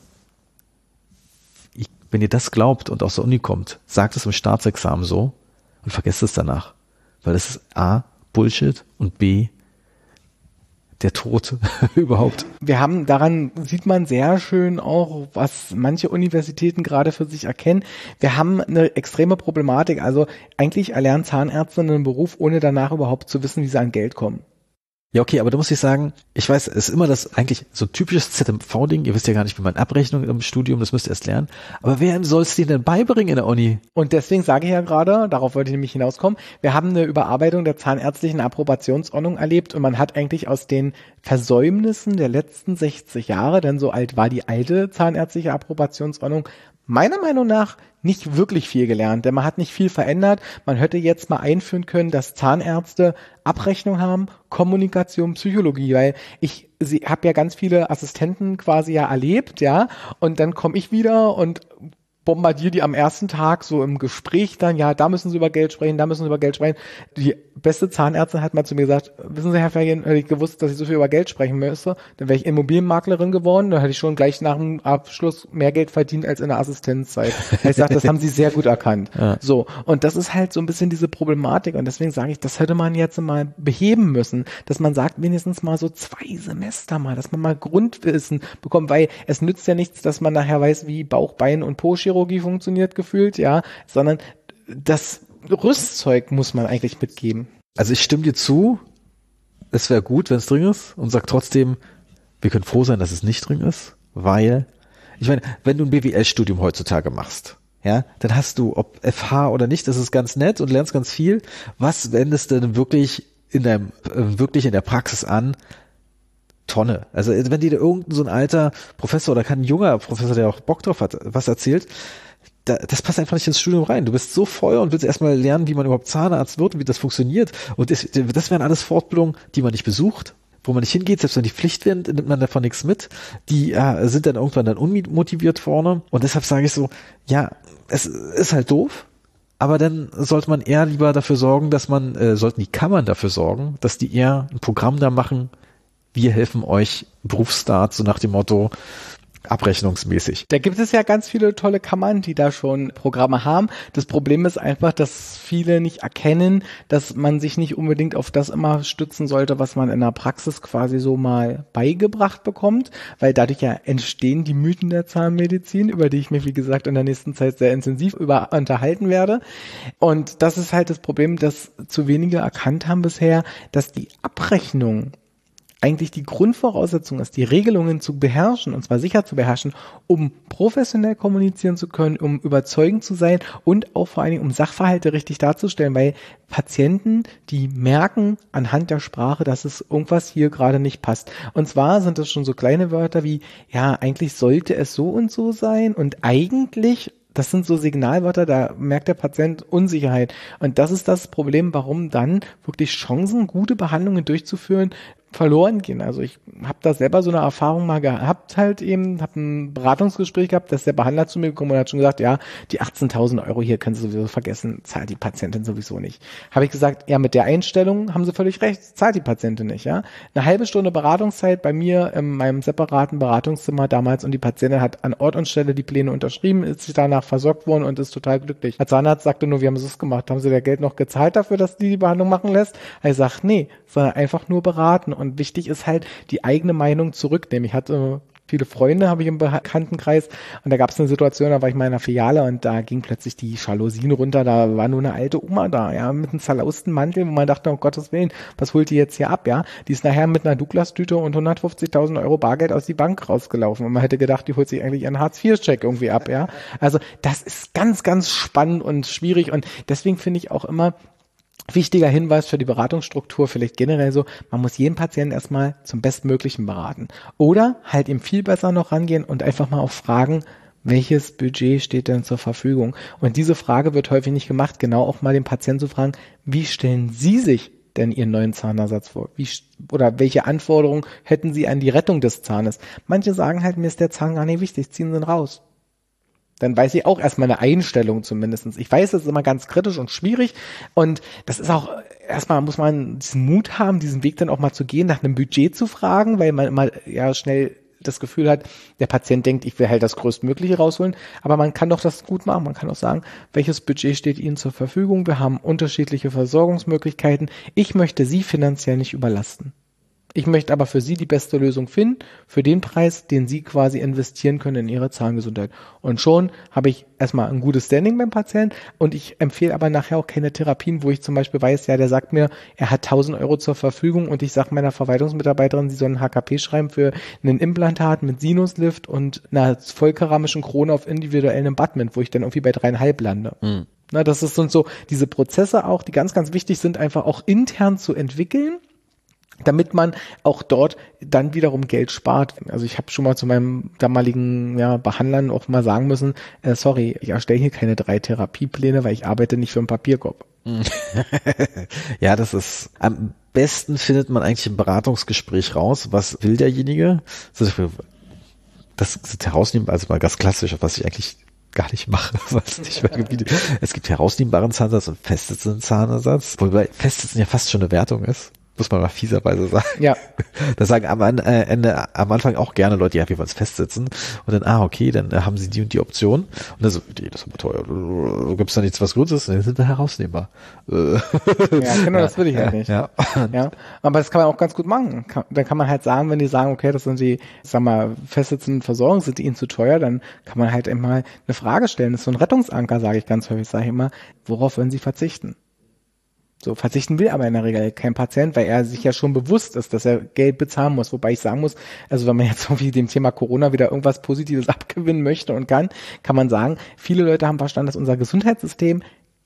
ich, wenn ihr das glaubt und aus der Uni kommt, sagt es im Staatsexamen so und vergesst es danach. Weil das ist A, Bullshit und B, der Tod überhaupt. Wir haben, daran sieht man sehr schön auch, was manche Universitäten gerade für sich erkennen. Wir haben eine extreme Problematik. Also eigentlich erlernen Zahnärzte einen Beruf, ohne danach überhaupt zu wissen, wie sie an Geld kommen. Ja, okay, aber da muss ich sagen, ich weiß, es ist immer das eigentlich so typisches Z M V-Ding. Ihr wisst ja gar nicht, wie man Abrechnung im Studium, das müsst ihr erst lernen. Aber wer soll es dir denn beibringen in der Uni? Und deswegen sage ich ja gerade, darauf wollte ich nämlich hinauskommen, wir haben eine Überarbeitung der zahnärztlichen Approbationsordnung erlebt und man hat eigentlich aus den Versäumnissen der letzten sechzig Jahre, denn so alt war die alte zahnärztliche Approbationsordnung, meiner Meinung nach nicht wirklich viel gelernt, denn man hat nicht viel verändert. Man hätte jetzt mal einführen können, dass Zahnärzte Abrechnung haben, Kommunikation, Psychologie, weil ich sie habe ja ganz viele Assistenten quasi ja erlebt, ja, und dann komme ich wieder und bombardiere die am ersten Tag so im Gespräch dann, ja, da müssen sie über Geld sprechen, da müssen sie über Geld sprechen. Die beste Zahnärztin hat mal zu mir gesagt, wissen Sie, Herr Fergen, hätte ich gewusst, dass ich so viel über Geld sprechen müsste, dann wäre ich Immobilienmaklerin geworden, dann hätte ich schon gleich nach dem Abschluss mehr Geld verdient als in der Assistenzzeit. Ich sage, das haben Sie sehr gut erkannt. Ja. So, und das ist halt so ein bisschen diese Problematik und deswegen sage ich, das hätte man jetzt mal beheben müssen, dass man sagt, wenigstens mal so zwei Semester mal, dass man mal Grundwissen bekommt, weil es nützt ja nichts, dass man nachher weiß, wie Bauch, Bein und Po-Chirurgie funktioniert gefühlt, ja, sondern das Rüstzeug muss man eigentlich mitgeben. Also ich stimme dir zu, es wäre gut, wenn es drin ist und sag trotzdem, wir können froh sein, dass es nicht drin ist, weil, ich meine, wenn du ein B W L-Studium heutzutage machst, ja, dann hast du, ob F H oder nicht, das ist ganz nett und lernst ganz viel. Was wendest du denn wirklich in deinem, wirklich in der Praxis an? Tonne. Also wenn dir irgendein so ein alter Professor oder kann ein junger Professor, der auch Bock drauf hat, was erzählt, da, das passt einfach nicht ins Studium rein. Du bist so voll und willst erstmal lernen, wie man überhaupt Zahnarzt wird und wie das funktioniert. Und das, das wären alles Fortbildungen, die man nicht besucht, wo man nicht hingeht, selbst wenn die Pflicht werden, nimmt man davon nichts mit. Die äh, sind dann irgendwann dann unmotiviert vorne. Und deshalb sage ich so, ja, es ist halt doof, aber dann sollte man eher lieber dafür sorgen, dass man, äh, sollten die Kammern dafür sorgen, dass die eher ein Programm da machen, wir helfen euch Berufsstart, so nach dem Motto, abrechnungsmäßig. Da gibt es ja ganz viele tolle Kammern, die da schon Programme haben. Das Problem ist einfach, dass viele nicht erkennen, dass man sich nicht unbedingt auf das immer stützen sollte, was man in der Praxis quasi so mal beigebracht bekommt, weil dadurch ja entstehen die Mythen der Zahnmedizin, über die ich mich, wie gesagt, in der nächsten Zeit sehr intensiv über unterhalten werde. Und das ist halt das Problem, dass zu wenige erkannt haben bisher, dass die Abrechnung eigentlich die Grundvoraussetzung ist, die Regelungen zu beherrschen, und zwar sicher zu beherrschen, um professionell kommunizieren zu können, um überzeugend zu sein und auch vor allen Dingen, um Sachverhalte richtig darzustellen, weil Patienten, die merken anhand der Sprache, dass es irgendwas hier gerade nicht passt. Und zwar sind das schon so kleine Wörter wie, ja, eigentlich sollte es so und so sein und eigentlich, das sind so Signalwörter, da merkt der Patient Unsicherheit. Und das ist das Problem, warum dann wirklich Chancen, gute Behandlungen durchzuführen, verloren gehen. Also ich habe da selber so eine Erfahrung mal gehabt, halt eben, habe ein Beratungsgespräch gehabt, dass der Behandler zu mir gekommen und hat schon gesagt, ja, die achtzehntausend Euro hier können Sie sowieso vergessen, zahlt die Patientin sowieso nicht. Habe ich gesagt, ja, mit der Einstellung haben Sie völlig recht, zahlt die Patientin nicht, ja. Eine halbe Stunde Beratungszeit bei mir in meinem separaten Beratungszimmer damals und die Patientin hat an Ort und Stelle die Pläne unterschrieben, ist sich danach versorgt worden und ist total glücklich. Der Zahnarzt sagte nur, wie haben Sie es gemacht? Haben Sie der Geld noch gezahlt dafür, dass die die Behandlung machen lässt? Er sagt, nee, sondern einfach nur beraten. Und wichtig ist halt, die eigene Meinung zurücknehmen. Ich hatte viele Freunde, habe ich im Bekanntenkreis, und da gab es eine Situation, da war ich mal in einer Filiale und da ging plötzlich die Jalousien runter, da war nur eine alte Oma da, ja, mit einem zerlausten Mantel, wo man dachte, um Gottes Willen, was holt die jetzt hier ab, ja? Die ist nachher mit einer Douglas-Tüte und hundertfünfzigtausend Euro Bargeld aus die Bank rausgelaufen und man hätte gedacht, die holt sich eigentlich einen Hartz vier Check irgendwie ab, ja? Also das ist ganz, ganz spannend und schwierig und deswegen finde ich auch immer, wichtiger Hinweis für die Beratungsstruktur, vielleicht generell so, man muss jeden Patienten erstmal zum Bestmöglichen beraten. Oder halt ihm viel besser noch rangehen und einfach mal auch fragen, welches Budget steht denn zur Verfügung? Und diese Frage wird häufig nicht gemacht, genau auch mal den Patienten zu fragen, wie stellen Sie sich denn Ihren neuen Zahnersatz vor? Wie, oder welche Anforderungen hätten Sie an die Rettung des Zahnes? Manche sagen halt, mir ist der Zahn gar nicht wichtig, ziehen Sie ihn raus. Dann weiß ich auch erstmal eine Einstellung zumindestens. Ich weiß, das ist immer ganz kritisch und schwierig und das ist auch, erstmal muss man diesen Mut haben, diesen Weg dann auch mal zu gehen, nach einem Budget zu fragen, weil man immer ja schnell das Gefühl hat, der Patient denkt, ich will halt das Größtmögliche rausholen, aber man kann doch das gut machen. Man kann auch sagen, welches Budget steht Ihnen zur Verfügung? Wir haben unterschiedliche Versorgungsmöglichkeiten. Ich möchte Sie finanziell nicht überlasten. Ich möchte aber für Sie die beste Lösung finden, für den Preis, den Sie quasi investieren können in Ihre Zahngesundheit. Und schon habe ich erstmal ein gutes Standing beim Patienten und ich empfehle aber nachher auch keine Therapien, wo ich zum Beispiel weiß, ja, der sagt mir, er hat tausend Euro zur Verfügung und ich sage meiner Verwaltungsmitarbeiterin, sie soll ein H K P schreiben für einen Implantat mit Sinuslift und einer vollkeramischen Krone auf individuellem Abutment, wo ich dann irgendwie bei dreieinhalb lande. Mhm. Na, das ist und so diese Prozesse auch, die ganz, ganz wichtig sind, einfach auch intern zu entwickeln, damit man auch dort dann wiederum Geld spart. Also ich habe schon mal zu meinem damaligen ja, Behandlern auch mal sagen müssen, äh, sorry, ich erstelle hier keine drei Therapiepläne, weil ich arbeite nicht für einen Papierkorb. Ja, das ist, am besten findet man eigentlich im Beratungsgespräch raus, was will derjenige. Das ist herausnehmen, also mal ganz klassisch, was ich eigentlich gar nicht mache, was nicht mehr Gebiete. Es gibt herausnehmbaren Zahnersatz und festsitzenden Zahnersatz, wobei Festsitzen ja fast schon eine Wertung ist. Muss man mal fieserweise sagen. Ja. Da sagen am Ende, am Anfang auch gerne Leute, ja, wir wollen es festsitzen. Und dann, ah, okay, dann haben sie die und die Option. Und dann so, das ist aber teuer. Gibt es da nichts was Gutes? Dann sind wir herausnehmbar. Ja, genau, das will ich halt nicht. Ja. Ja. Aber das kann man auch ganz gut machen. Dann kann man halt sagen, wenn die sagen, okay, das sind die, sag mal, festsitzenden Versorgung, sind die ihnen zu teuer, dann kann man halt einmal eine Frage stellen. Das ist so ein Rettungsanker, sage ich ganz häufig, sage ich immer, worauf wollen sie verzichten? So, verzichten will aber in der Regel kein Patient, weil er sich ja schon bewusst ist, dass er Geld bezahlen muss. Wobei ich sagen muss, also wenn man jetzt irgendwie dem Thema Corona wieder irgendwas Positives abgewinnen möchte und kann, kann man sagen, viele Leute haben verstanden, dass unser Gesundheitssystem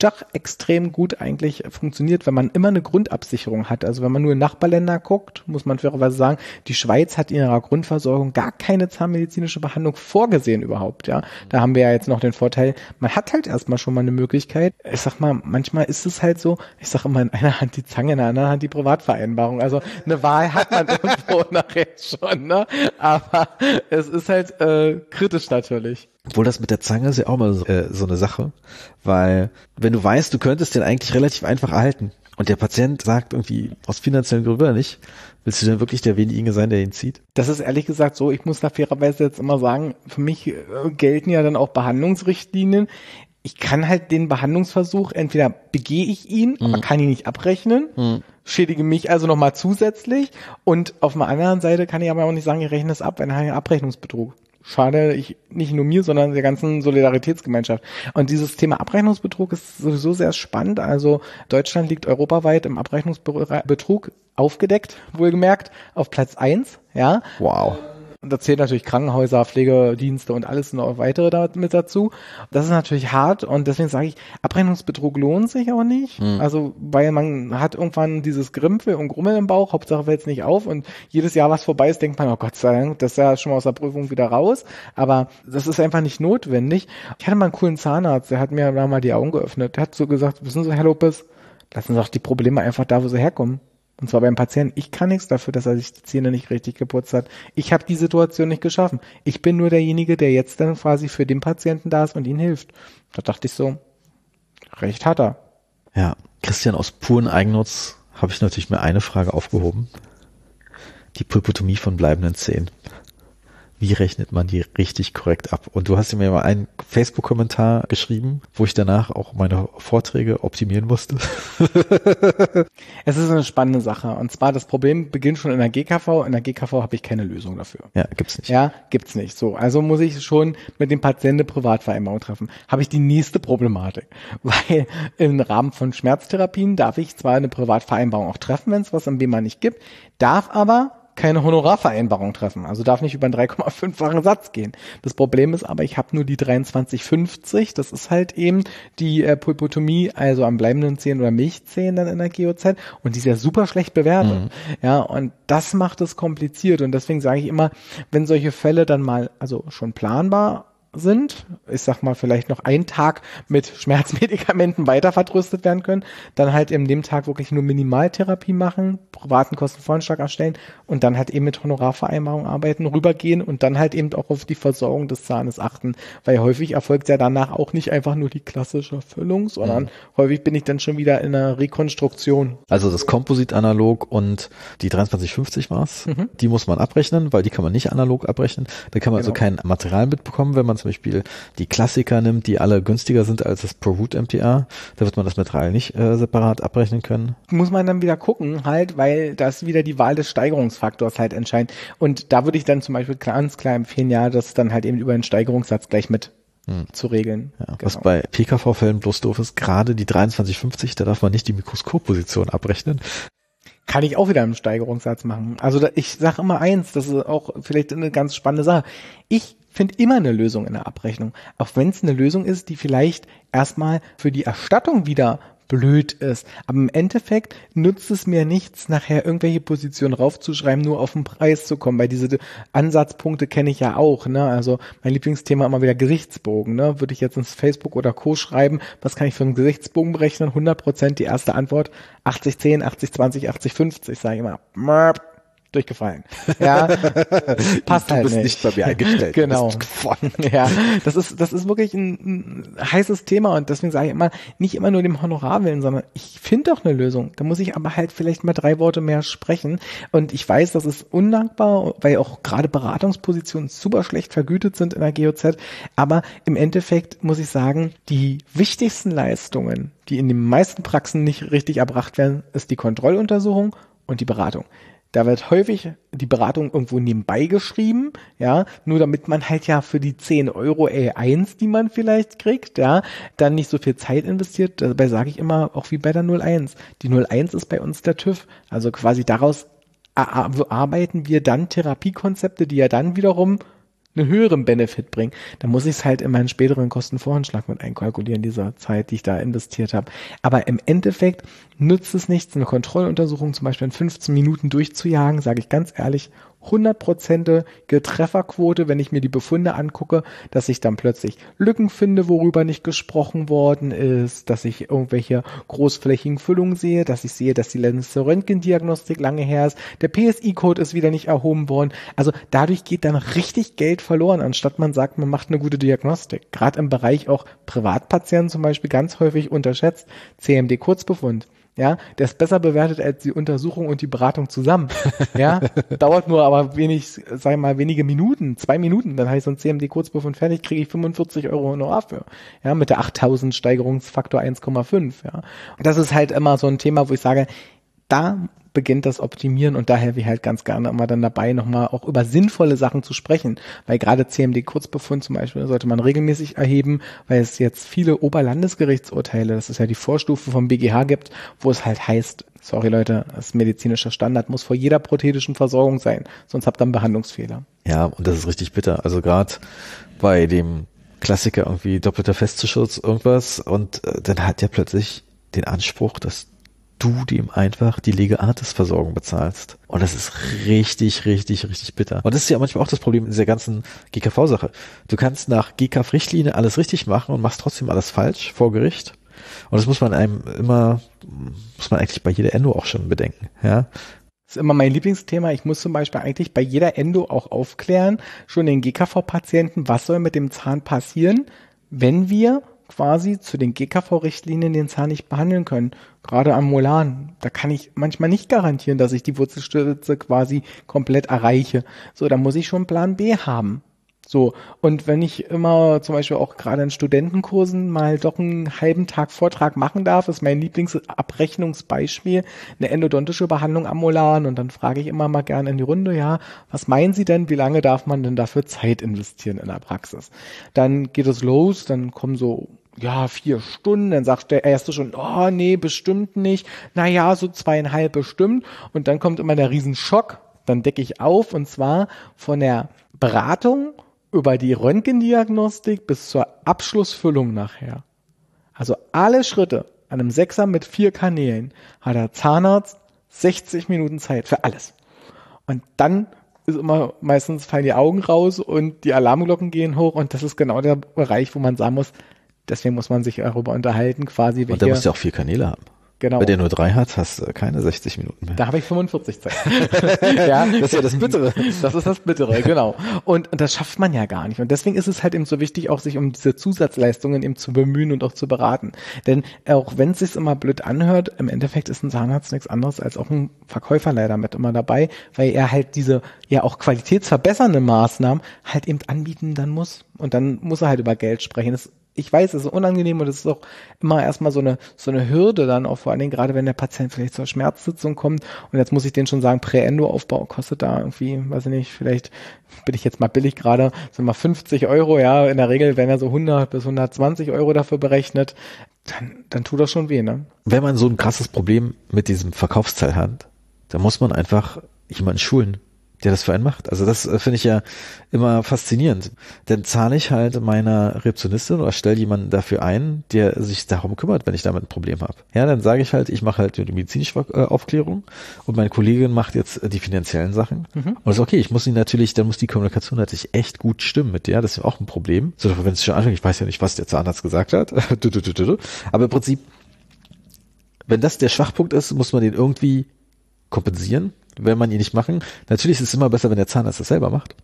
Gutacht extrem gut eigentlich funktioniert, wenn man immer eine Grundabsicherung hat. Also wenn man nur in Nachbarländer guckt, muss man fairerweise sagen, die Schweiz hat in ihrer Grundversorgung gar keine zahnmedizinische Behandlung vorgesehen überhaupt, ja. Da haben wir ja jetzt noch den Vorteil, man hat halt erstmal schon mal eine Möglichkeit. Ich sag mal, manchmal ist es halt so, ich sag immer, in einer Hand die Zange, in der anderen Hand die Privatvereinbarung. Also eine Wahl hat man irgendwo nachher schon, ne? Aber es ist halt äh, kritisch natürlich. Obwohl das mit der Zange ist ja auch mal so, äh, so eine Sache, weil wenn du weißt, du könntest den eigentlich relativ einfach erhalten und der Patient sagt irgendwie aus finanziellen Gründen nicht, willst du denn wirklich derjenige sein, der ihn zieht? Das ist ehrlich gesagt so, ich muss da fairerweise jetzt immer sagen, für mich äh, gelten ja dann auch Behandlungsrichtlinien. Ich kann halt den Behandlungsversuch, entweder begehe ich ihn, mhm. aber kann ihn nicht abrechnen, mhm. schädige mich also nochmal zusätzlich und auf der anderen Seite kann ich aber auch nicht sagen, ich rechne es ab, wenn ein Abrechnungsbetrug. Schade, ich, nicht nur mir, sondern der ganzen Solidaritätsgemeinschaft. Und dieses Thema Abrechnungsbetrug ist sowieso sehr spannend. Also Deutschland liegt europaweit im Abrechnungsbetrug aufgedeckt, wohlgemerkt, auf Platz eins, ja. Wow. Und da zählt natürlich Krankenhäuser, Pflegedienste und alles noch weitere da mit dazu. Das ist natürlich hart und deswegen sage ich, Abrechnungsbetrug lohnt sich auch nicht. Mhm. Also, weil man hat irgendwann dieses Grimpel und Grummel im Bauch, Hauptsache fällt es nicht auf und jedes Jahr, was vorbei ist, denkt man, oh Gott sei Dank, das ist ja schon mal aus der Prüfung wieder raus. Aber das ist einfach nicht notwendig. Ich hatte mal einen coolen Zahnarzt, der hat mir da mal die Augen geöffnet. Der hat so gesagt, wissen Sie, Herr Lopez, lassen Sie doch die Probleme einfach da, wo sie herkommen. Und zwar beim Patienten. Ich kann nichts dafür, dass er sich die Zähne nicht richtig geputzt hat. Ich habe die Situation nicht geschaffen. Ich bin nur derjenige, der jetzt dann quasi für den Patienten da ist und ihm hilft. Da dachte ich so, recht hat er. Ja, Christian, aus puren Eigennutz habe ich natürlich mir eine Frage aufgehoben. Die Pulpotomie von bleibenden Zähnen. Wie rechnet man die richtig korrekt ab? Und du hast mir mal einen Facebook-Kommentar geschrieben, wo ich danach auch meine Vorträge optimieren musste. Es ist eine spannende Sache. Und zwar, das Problem beginnt schon in der G K V. In der G K V habe ich keine Lösung dafür. Ja, gibt's nicht. Ja, gibt's nicht. So, also muss ich schon mit dem Patienten eine Privatvereinbarung treffen. Habe ich die nächste Problematik. Weil im Rahmen von Schmerztherapien darf ich zwar eine Privatvereinbarung auch treffen, wenn es was im B M A nicht gibt, darf aber keine Honorarvereinbarung treffen, also darf nicht über einen drei Komma fünffachen Satz gehen. Das Problem ist aber, ich habe nur die dreiundzwanzig fünfzig, das ist halt eben die äh, Pulpotomie, also am bleibenden Zähnen oder Milchzähnen dann in der G O Z und die ist ja super schlecht bewertet. Mhm. Ja, und das macht es kompliziert und deswegen sage ich immer, wenn solche Fälle dann mal also schon planbar sind, ich sag mal vielleicht noch einen Tag mit Schmerzmedikamenten weiter vertröstet werden können, dann halt in dem Tag wirklich nur Minimaltherapie machen, privaten Kostenvoranschlag erstellen und dann halt eben mit Honorarvereinbarung arbeiten, rübergehen und dann halt eben auch auf die Versorgung des Zahnes achten, weil häufig erfolgt ja danach auch nicht einfach nur die klassische Füllung, sondern mhm. häufig bin ich dann schon wieder in einer Rekonstruktion. Also das Komposit-Analog und die dreiundzwanzig fünfzig war's, mhm. die muss man abrechnen, weil die kann man nicht analog abrechnen, da kann man genau. also kein Material mitbekommen, wenn man zum Beispiel die Klassiker nimmt, die alle günstiger sind als das ProRoot M T A, da wird man das Material nicht äh, separat abrechnen können. Muss man dann wieder gucken halt, weil das wieder die Wahl des Steigerungsfaktors halt entscheidet. Und da würde ich dann zum Beispiel ganz klar empfehlen, ja, das dann halt eben über den Steigerungssatz gleich mit hm. zu regeln. Ja, genau. Was bei P K V-Fällen bloß doof ist, gerade die dreiundzwanzig fünfzig, da darf man nicht die Mikroskopposition abrechnen. Kann ich auch wieder einen Steigerungssatz machen. Also da, ich sage immer eins, das ist auch vielleicht eine ganz spannende Sache. Ich finde immer eine Lösung in der Abrechnung. Auch wenn es eine Lösung ist, die vielleicht erstmal für die Erstattung wieder blöd ist. Aber im Endeffekt nutzt es mir nichts, nachher irgendwelche Positionen raufzuschreiben, nur auf den Preis zu kommen, weil diese Ansatzpunkte kenne ich ja auch. Ne? Also mein Lieblingsthema immer wieder Gerichtsbogen. Ne? Würde ich jetzt ins Facebook oder Co. schreiben, was kann ich für einen Gerichtsbogen berechnen? hundert Prozent die erste Antwort, achtzig zehn, achtzig zwanzig, achtzig fünfzig, sage ich immer. Mörp. Durchgefallen. Ja, passt du halt bist nicht. nicht bei mir eingestellt. Genau. Ja, das ist, das ist wirklich ein, ein heißes Thema und deswegen sage ich immer, nicht immer nur dem Honorar willen, sondern ich finde doch eine Lösung. Da muss ich aber halt vielleicht mal drei Worte mehr sprechen und ich weiß, das ist undankbar, weil auch gerade Beratungspositionen super schlecht vergütet sind in der G O Z, aber im Endeffekt muss ich sagen, die wichtigsten Leistungen, die in den meisten Praxen nicht richtig erbracht werden, ist die Kontrolluntersuchung und die Beratung. Da wird häufig die Beratung irgendwo nebenbei geschrieben, ja, nur damit man halt ja für die zehn Euro L eins, die man vielleicht kriegt, ja, dann nicht so viel Zeit investiert. Dabei sage ich immer, auch wie bei der null eins. Die null eins ist bei uns der TÜV. Also quasi daraus erarbeiten wir dann Therapiekonzepte, die ja dann wiederum einen höheren Benefit bringen, dann muss ich es halt in meinen späteren Kostenvoranschlag mit einkalkulieren, dieser Zeit, die ich da investiert habe. Aber im Endeffekt nützt es nichts, eine Kontrolluntersuchung zum Beispiel in fünfzehn Minuten durchzujagen, sage ich ganz ehrlich, hundertprozentige Trefferquote, wenn ich mir die Befunde angucke, dass ich dann plötzlich Lücken finde, worüber nicht gesprochen worden ist, dass ich irgendwelche großflächigen Füllungen sehe, dass ich sehe, dass die letzte Röntgendiagnostik lange her ist, der P S I-Code ist wieder nicht erhoben worden. Also dadurch geht dann richtig Geld verloren, anstatt man sagt, man macht eine gute Diagnostik. Gerade im Bereich auch Privatpatienten zum Beispiel ganz häufig unterschätzt, C M D-Kurzbefund. Ja, der ist besser bewertet als die Untersuchung und die Beratung zusammen. Ja, dauert nur aber wenig, sag ich mal, wenige Minuten, zwei Minuten, dann habe ich so ein C M D-Kurzbefund fertig, kriege ich fünfundvierzig Euro Honorar für. Ja, mit der achttausend Steigerungsfaktor eins Komma fünf. Ja, das ist halt immer so ein Thema, wo ich sage, da beginnt das Optimieren und da helfe ich halt ganz gerne immer dann dabei, nochmal auch über sinnvolle Sachen zu sprechen, weil gerade C M D-Kurzbefund zum Beispiel sollte man regelmäßig erheben, weil es jetzt viele Oberlandesgerichtsurteile, das ist ja die Vorstufe vom B G H gibt, wo es halt heißt, sorry Leute, das medizinische Standard muss vor jeder prothetischen Versorgung sein, sonst habt ihr einen Behandlungsfehler. Ja, und das ist richtig bitter. Also gerade bei dem Klassiker irgendwie doppelter Festzuschutz irgendwas und äh, dann hat ja plötzlich den Anspruch, dass du dem einfach die Lege Artis-Versorgung bezahlst. Und das ist richtig, richtig, richtig bitter. Und das ist ja manchmal auch das Problem in dieser ganzen G K V-Sache. Du kannst nach G K V-Richtlinie alles richtig machen und machst trotzdem alles falsch vor Gericht. Und das muss man einem immer, muss man eigentlich bei jeder Endo auch schon bedenken, ja. Das ist immer mein Lieblingsthema. Ich muss zum Beispiel eigentlich bei jeder Endo auch aufklären, schon den G K V-Patienten, was soll mit dem Zahn passieren, wenn wir quasi zu den G K V-Richtlinien den Zahn nicht behandeln können. Gerade am Molaren. Da kann ich manchmal nicht garantieren, dass ich die Wurzelstütze quasi komplett erreiche. So, da muss ich schon Plan B haben. So, und wenn ich immer zum Beispiel auch gerade in Studentenkursen mal doch einen halben Tag Vortrag machen darf, ist mein Lieblingsabrechnungsbeispiel eine endodontische Behandlung am Molaren und dann frage ich immer mal gerne in die Runde, ja, was meinen Sie denn, wie lange darf man denn dafür Zeit investieren in der Praxis? Dann geht es los, dann kommen so ja, vier Stunden, dann sagt der Erste schon, oh nee, bestimmt nicht, naja, so zweieinhalb bestimmt und dann kommt immer der Riesenschock, dann decke ich auf und zwar von der Beratung über die Röntgendiagnostik bis zur Abschlussfüllung nachher. Also alle Schritte an einem Sechser mit vier Kanälen hat der Zahnarzt sechzig Minuten Zeit für alles. Und dann ist immer, meistens fallen die Augen raus und die Alarmglocken gehen hoch und das ist genau der Bereich, wo man sagen muss, deswegen muss man sich darüber unterhalten, quasi. Und da musst du auch vier Kanäle haben. Genau. Bei der nur drei hat, hast du keine sechzig Minuten mehr. Da habe ich fünfundvierzig Zeit. Ja, das ist ja das Bittere. Das ist das Bittere, genau. Und, und das schafft man ja gar nicht. Und deswegen ist es halt eben so wichtig, auch sich um diese Zusatzleistungen eben zu bemühen und auch zu beraten. Denn auch wenn es sich immer blöd anhört, im Endeffekt ist ein Zahnarzt nichts anderes als auch ein Verkäufer leider mit immer dabei, weil er halt diese ja auch qualitätsverbessernde Maßnahmen halt eben anbieten dann muss. Und dann muss er halt über Geld sprechen. Das Ich weiß, es ist unangenehm und es ist auch immer erstmal so eine so eine Hürde dann auch, vor allen Dingen gerade wenn der Patient vielleicht zur Schmerzsitzung kommt und jetzt muss ich denen schon sagen, Prä-Endo-Aufbau kostet da irgendwie, weiß ich nicht, vielleicht bin ich jetzt mal billig gerade, sind mal fünfzig Euro, ja, in der Regel werden ja so hundert bis hundertzwanzig Euro dafür berechnet, dann, dann tut das schon weh, ne? Wenn man so ein krasses Problem mit diesem Verkaufsteil hat, dann muss man einfach jemanden schulen, der das für einen macht. Also das äh, finde ich ja immer faszinierend. Dann zahle ich halt meiner Rezeptionistin oder stelle jemanden dafür ein, der sich darum kümmert, wenn ich damit ein Problem habe. Ja, dann sage ich halt, ich mache halt die medizinische äh, Aufklärung und meine Kollegin macht jetzt äh, die finanziellen Sachen. Mhm. Und das ist okay, ich muss ihn natürlich, dann muss die Kommunikation natürlich echt gut stimmen mit der, das ist ja auch ein Problem. So, wenn es schon anfängt, ich weiß ja nicht, was der Zahnarzt gesagt hat. Aber im Prinzip, wenn das der Schwachpunkt ist, muss man den irgendwie kompensieren, wenn man ihn nicht machen. Natürlich ist es immer besser, wenn der Zahnarzt das selber macht,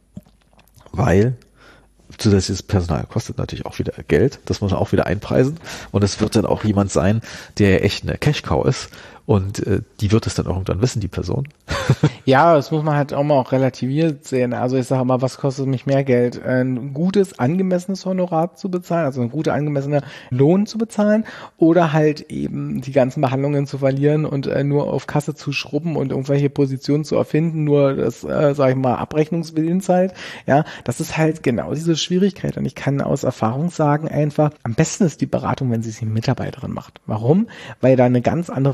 weil zusätzliches Personal kostet natürlich auch wieder Geld, das muss man auch wieder einpreisen und es wird dann auch jemand sein, der echt eine Cash-Cow ist und äh, die wird es dann irgendwann wissen, die Person. Ja, das muss man halt auch mal auch relativiert sehen. Also ich sage mal, was kostet mich mehr Geld? Ein gutes, angemessenes Honorar zu bezahlen, also ein guter, angemessener Lohn zu bezahlen oder halt eben die ganzen Behandlungen zu verlieren und äh, nur auf Kasse zu schrubben und irgendwelche Positionen zu erfinden, nur das, äh, sage ich mal, Abrechnungswillens halt. Ja, das ist halt genau diese Schwierigkeit und ich kann aus Erfahrung sagen einfach, am besten ist die Beratung, wenn sie es die Mitarbeiterin macht. Warum? Weil da eine ganz andere Vertrauens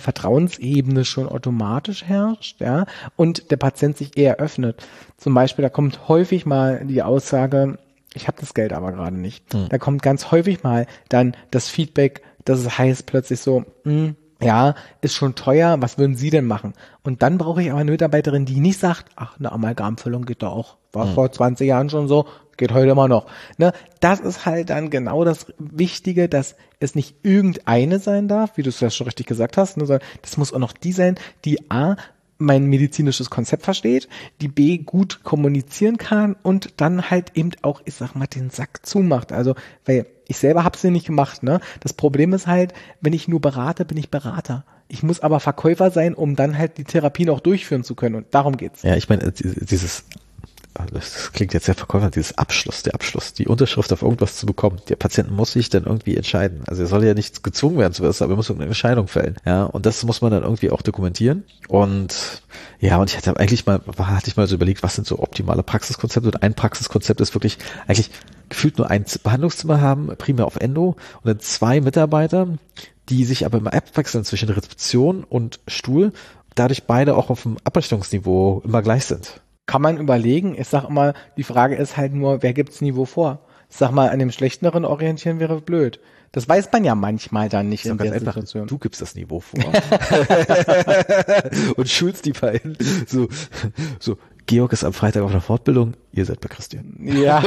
Vertrauensebene schon automatisch herrscht, ja, und der Patient sich eher öffnet. Zum Beispiel, da kommt häufig mal die Aussage, ich habe das Geld aber gerade nicht. Hm. Da kommt ganz häufig mal dann das Feedback, dass es heißt plötzlich so, mh, ja, ist schon teuer, was würden Sie denn machen? Und dann brauche ich aber eine Mitarbeiterin, die nicht sagt, ach, eine Amalgamfüllung geht doch auch. War hm. vor zwanzig Jahren schon so, geht heute immer noch. Ne? Das ist halt dann genau das Wichtige, dass es nicht irgendeine sein darf, wie du es ja schon richtig gesagt hast, ne, sondern das muss auch noch die sein, die A, mein medizinisches Konzept versteht, die B, gut kommunizieren kann und dann halt eben auch, ich sag mal, den Sack zumacht. Also, weil ich selber hab's ja nicht gemacht, ne? Das Problem ist halt, wenn ich nur berate, bin ich Berater. Ich muss aber Verkäufer sein, um dann halt die Therapie noch durchführen zu können und darum geht's. Ja, ich meine, dieses das klingt jetzt sehr verkäuferisch, dieses Abschluss, der Abschluss, die Unterschrift auf irgendwas zu bekommen. Der Patient muss sich dann irgendwie entscheiden. Also er soll ja nicht gezwungen werden zu was, aber er muss irgendeine Entscheidung fällen. Ja, und das muss man dann irgendwie auch dokumentieren. Und ja, und ich hatte eigentlich mal, hatte ich mal so überlegt, was sind so optimale Praxiskonzepte? Und ein Praxiskonzept ist wirklich eigentlich gefühlt nur ein Behandlungszimmer haben, primär auf Endo, und dann zwei Mitarbeiter, die sich aber immer abwechseln zwischen Rezeption und Stuhl, dadurch beide auch auf dem Abrichtungsniveau immer gleich sind. Kann man überlegen. Ich sag immer, die Frage ist halt nur, wer gibt's Niveau vor? Ich sag mal, an dem schlechteren orientieren wäre blöd. Das weiß man ja manchmal dann nicht in der Situation. Du gibst das Niveau vor. Und schulst die beiden. So, so, Georg ist am Freitag auf einer Fortbildung, ihr seid bei Christian. Ja,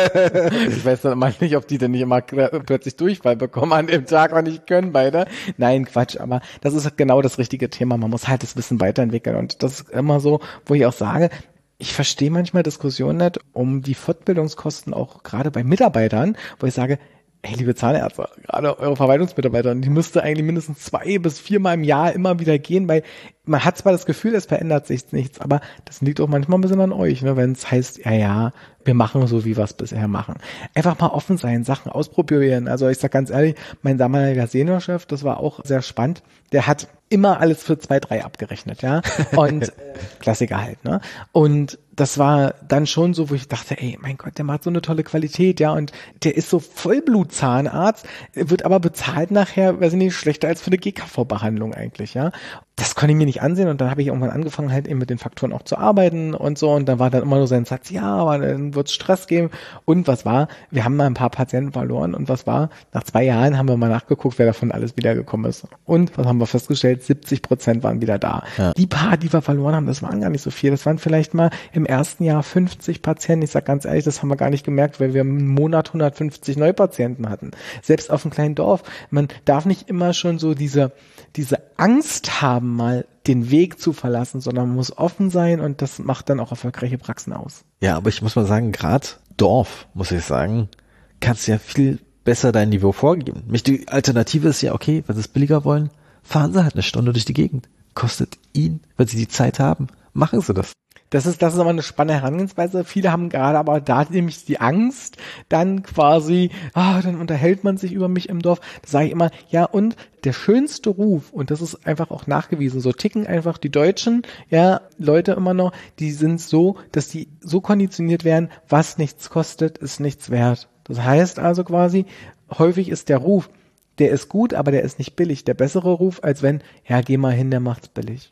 ich weiß dann mal nicht, ob die denn nicht immer plötzlich Durchfall bekommen an dem Tag und nicht können beide. Nein, Quatsch, aber das ist genau das richtige Thema. Man muss halt das Wissen weiterentwickeln und das ist immer so, wo ich auch sage, ich verstehe manchmal Diskussionen nicht um die Fortbildungskosten auch gerade bei Mitarbeitern, wo ich sage, hey, liebe Zahnärzte, gerade eure Verwaltungsmitarbeiter, die müsste eigentlich mindestens zwei bis viermal im Jahr immer wieder gehen, weil man hat zwar das Gefühl, es verändert sich nichts, aber das liegt auch manchmal ein bisschen an euch, ne, wenn es heißt, ja, ja, wir machen so, wie wir es bisher machen. Einfach mal offen sein, Sachen ausprobieren. Also ich sag ganz ehrlich, mein damaliger Seniorchef, das war auch sehr spannend, der hat immer alles für zwei, drei abgerechnet, ja, und Klassiker halt, ne, und das war dann schon so, wo ich dachte, ey, mein Gott, der macht so eine tolle Qualität, ja, und der ist so Vollblutzahnarzt, wird aber bezahlt nachher, weiß ich nicht, schlechter als für eine G K V-Behandlung eigentlich, ja. Das konnte ich mir nicht ansehen und dann habe ich irgendwann angefangen, halt eben mit den Faktoren auch zu arbeiten und so, und dann war dann immer nur sein Satz, ja, aber dann wird es Stress geben, und was war, wir haben mal ein paar Patienten verloren, und was war, nach zwei Jahren haben wir mal nachgeguckt, wer davon alles wiedergekommen ist, und was haben wir festgestellt, siebzig Prozent waren wieder da. Ja. Die paar, die wir verloren haben, das waren gar nicht so viel, das waren vielleicht mal im ersten Jahr fünfzig Patienten, ich sag ganz ehrlich, das haben wir gar nicht gemerkt, weil wir im Monat hundertfünfzig Neupatienten hatten, selbst auf einem kleinen Dorf. Man darf nicht immer schon so diese diese Angst haben, mal den Weg zu verlassen, sondern man muss offen sein, und das macht dann auch erfolgreiche Praxen aus. Ja, aber ich muss mal sagen, gerade Dorf, muss ich sagen, kannst ja viel besser dein Niveau vorgeben. Die Alternative ist ja, okay, wenn sie es billiger wollen, fahren sie halt eine Stunde durch die Gegend. Kostet ihnen, wenn sie die Zeit haben, machen sie das. Das ist, das ist aber eine spannende Herangehensweise. Viele haben gerade aber da nämlich die Angst, dann quasi, ah, dann unterhält man sich über mich im Dorf. Da sage ich immer, ja, und der schönste Ruf, und das ist einfach auch nachgewiesen, so ticken einfach die Deutschen, ja, Leute immer noch, die sind so, dass die so konditioniert werden, was nichts kostet, ist nichts wert. Das heißt also quasi, häufig ist der Ruf, der ist gut, aber der ist nicht billig. Der bessere Ruf, als wenn, ja, geh mal hin, der macht's billig.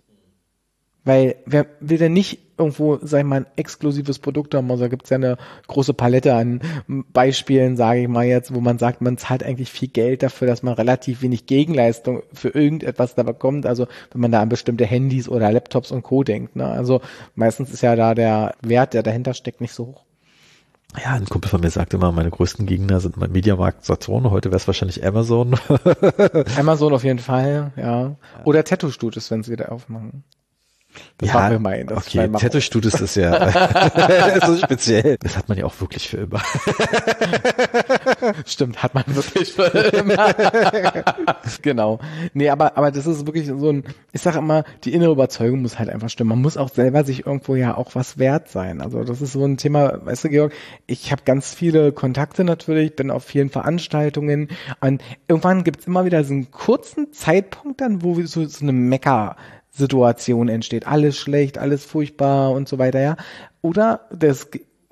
Weil, wer will denn nicht irgendwo, sag ich mal, ein exklusives Produkt haben? Also da gibt's ja eine große Palette an Beispielen, sage ich mal jetzt, wo man sagt, man zahlt eigentlich viel Geld dafür, dass man relativ wenig Gegenleistung für irgendetwas da bekommt. Also wenn man da an bestimmte Handys oder Laptops und Co. denkt, ne? Also meistens ist ja da der Wert, der dahinter steckt, nicht so hoch. Ja, ein Kumpel von mir sagt immer, meine größten Gegner sind mein Mediamarkt, Saturn, heute wäre es wahrscheinlich Amazon. Amazon auf jeden Fall, ja. Oder Tattoo-Studios, wenn sie wieder aufmachen. Das ja, war mir mein, das okay, Tattoo-Studios ist ja so speziell. Das hat man ja auch wirklich für immer. Stimmt, hat man wirklich für immer. Genau. Nee, aber, aber das ist wirklich so ein, ich sage immer, die innere Überzeugung muss halt einfach stimmen. Man muss auch selber sich irgendwo ja auch was wert sein. Also das ist so ein Thema, weißt du, Georg, ich habe ganz viele Kontakte natürlich, bin auf vielen Veranstaltungen, und irgendwann gibt's immer wieder so einen kurzen Zeitpunkt dann, wo so, so eine Mecker Situation entsteht. Alles schlecht, alles furchtbar und so weiter, ja. Oder das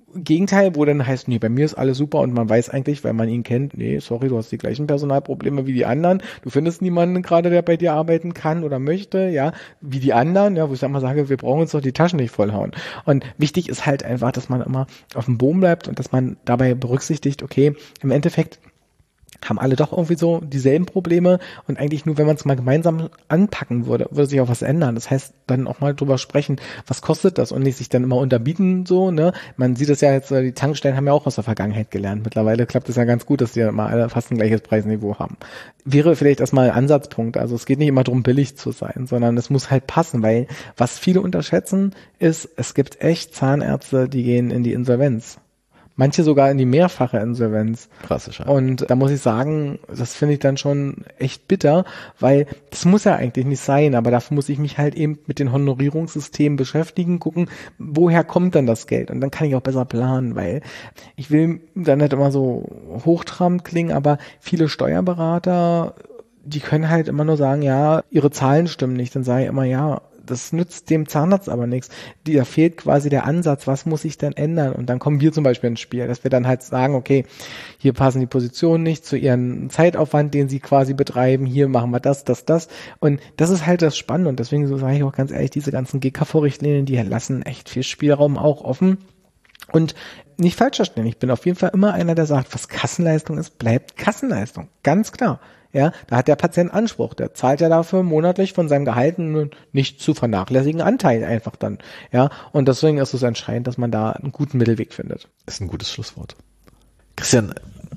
Gegenteil, wo dann heißt, nee, bei mir ist alles super und man weiß eigentlich, weil man ihn kennt, nee, sorry, du hast die gleichen Personalprobleme wie die anderen, du findest niemanden gerade, der bei dir arbeiten kann oder möchte, ja, wie die anderen, ja, wo ich dann mal sage, wir brauchen uns doch die Taschen nicht vollhauen. Und wichtig ist halt einfach, dass man immer auf dem Boden bleibt und dass man dabei berücksichtigt, okay, im Endeffekt haben alle doch irgendwie so dieselben Probleme und eigentlich nur, wenn man es mal gemeinsam anpacken würde, würde sich auch was ändern. Das heißt, dann auch mal drüber sprechen, was kostet das und nicht sich dann immer unterbieten, so, ne? Man sieht es ja jetzt, die Tankstellen haben ja auch aus der Vergangenheit gelernt. Mittlerweile klappt es ja ganz gut, dass die mal alle fast ein gleiches Preisniveau haben. Wäre vielleicht erstmal ein Ansatzpunkt. Also es geht nicht immer darum, billig zu sein, sondern es muss halt passen, weil was viele unterschätzen ist, es gibt echt Zahnärzte, die gehen in die Insolvenz. Manche sogar in die mehrfache Insolvenz. Klassisch. Ja. Und da muss ich sagen, das finde ich dann schon echt bitter, weil das muss ja eigentlich nicht sein, aber dafür muss ich mich halt eben mit den Honorierungssystemen beschäftigen, gucken, woher kommt dann das Geld? Und dann kann ich auch besser planen, weil ich will dann nicht immer so hochtrabend klingen, aber viele Steuerberater, die können halt immer nur sagen, ja, ihre Zahlen stimmen nicht. Dann sage ich immer, ja, das nützt dem Zahnarzt aber nichts. Da fehlt quasi der Ansatz, was muss ich denn ändern? Und dann kommen wir zum Beispiel ins Spiel, dass wir dann halt sagen, okay, hier passen die Positionen nicht zu ihren Zeitaufwand, den sie quasi betreiben, hier machen wir das, das, das. Und das ist halt das Spannende. Und deswegen so sage ich auch ganz ehrlich, diese ganzen G K V-Richtlinien, die lassen echt viel Spielraum auch offen. Und nicht falsch verstehen, ich bin auf jeden Fall immer einer, der sagt, was Kassenleistung ist, bleibt Kassenleistung. Ganz klar. Ja, da hat der Patient Anspruch. Der zahlt ja dafür monatlich von seinem Gehalt einen nicht zu vernachlässigen Anteil einfach dann. Ja, und deswegen ist es entscheidend, dass man da einen guten Mittelweg findet. Ist ein gutes Schlusswort. Christian,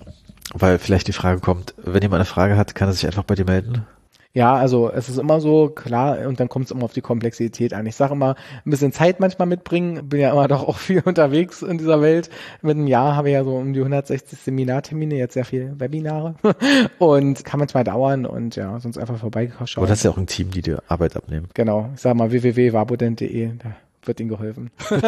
weil vielleicht die Frage kommt, wenn jemand eine Frage hat, kann er sich einfach bei dir melden? Ja, also es ist immer so, klar, und dann kommt es immer auf die Komplexität an. Ich sage immer, ein bisschen Zeit manchmal mitbringen, bin ja immer doch auch viel unterwegs in dieser Welt. Mit einem Jahr habe ich ja so um die hundertsechzig Seminartermine, jetzt sehr viele Webinare und kann manchmal dauern und ja, sonst einfach vorbeigeschaut. Aber das ist ja auch ein Team, die dir Arbeit abnehmen. Genau, ich sage mal w w w punkt wabodent punkt de, da wird ihnen geholfen. Hast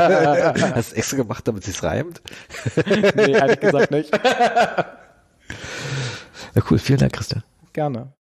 du es extra gemacht, damit es sich reimt? Nee, ehrlich gesagt nicht. Na cool, vielen Dank, Christian. Gerne.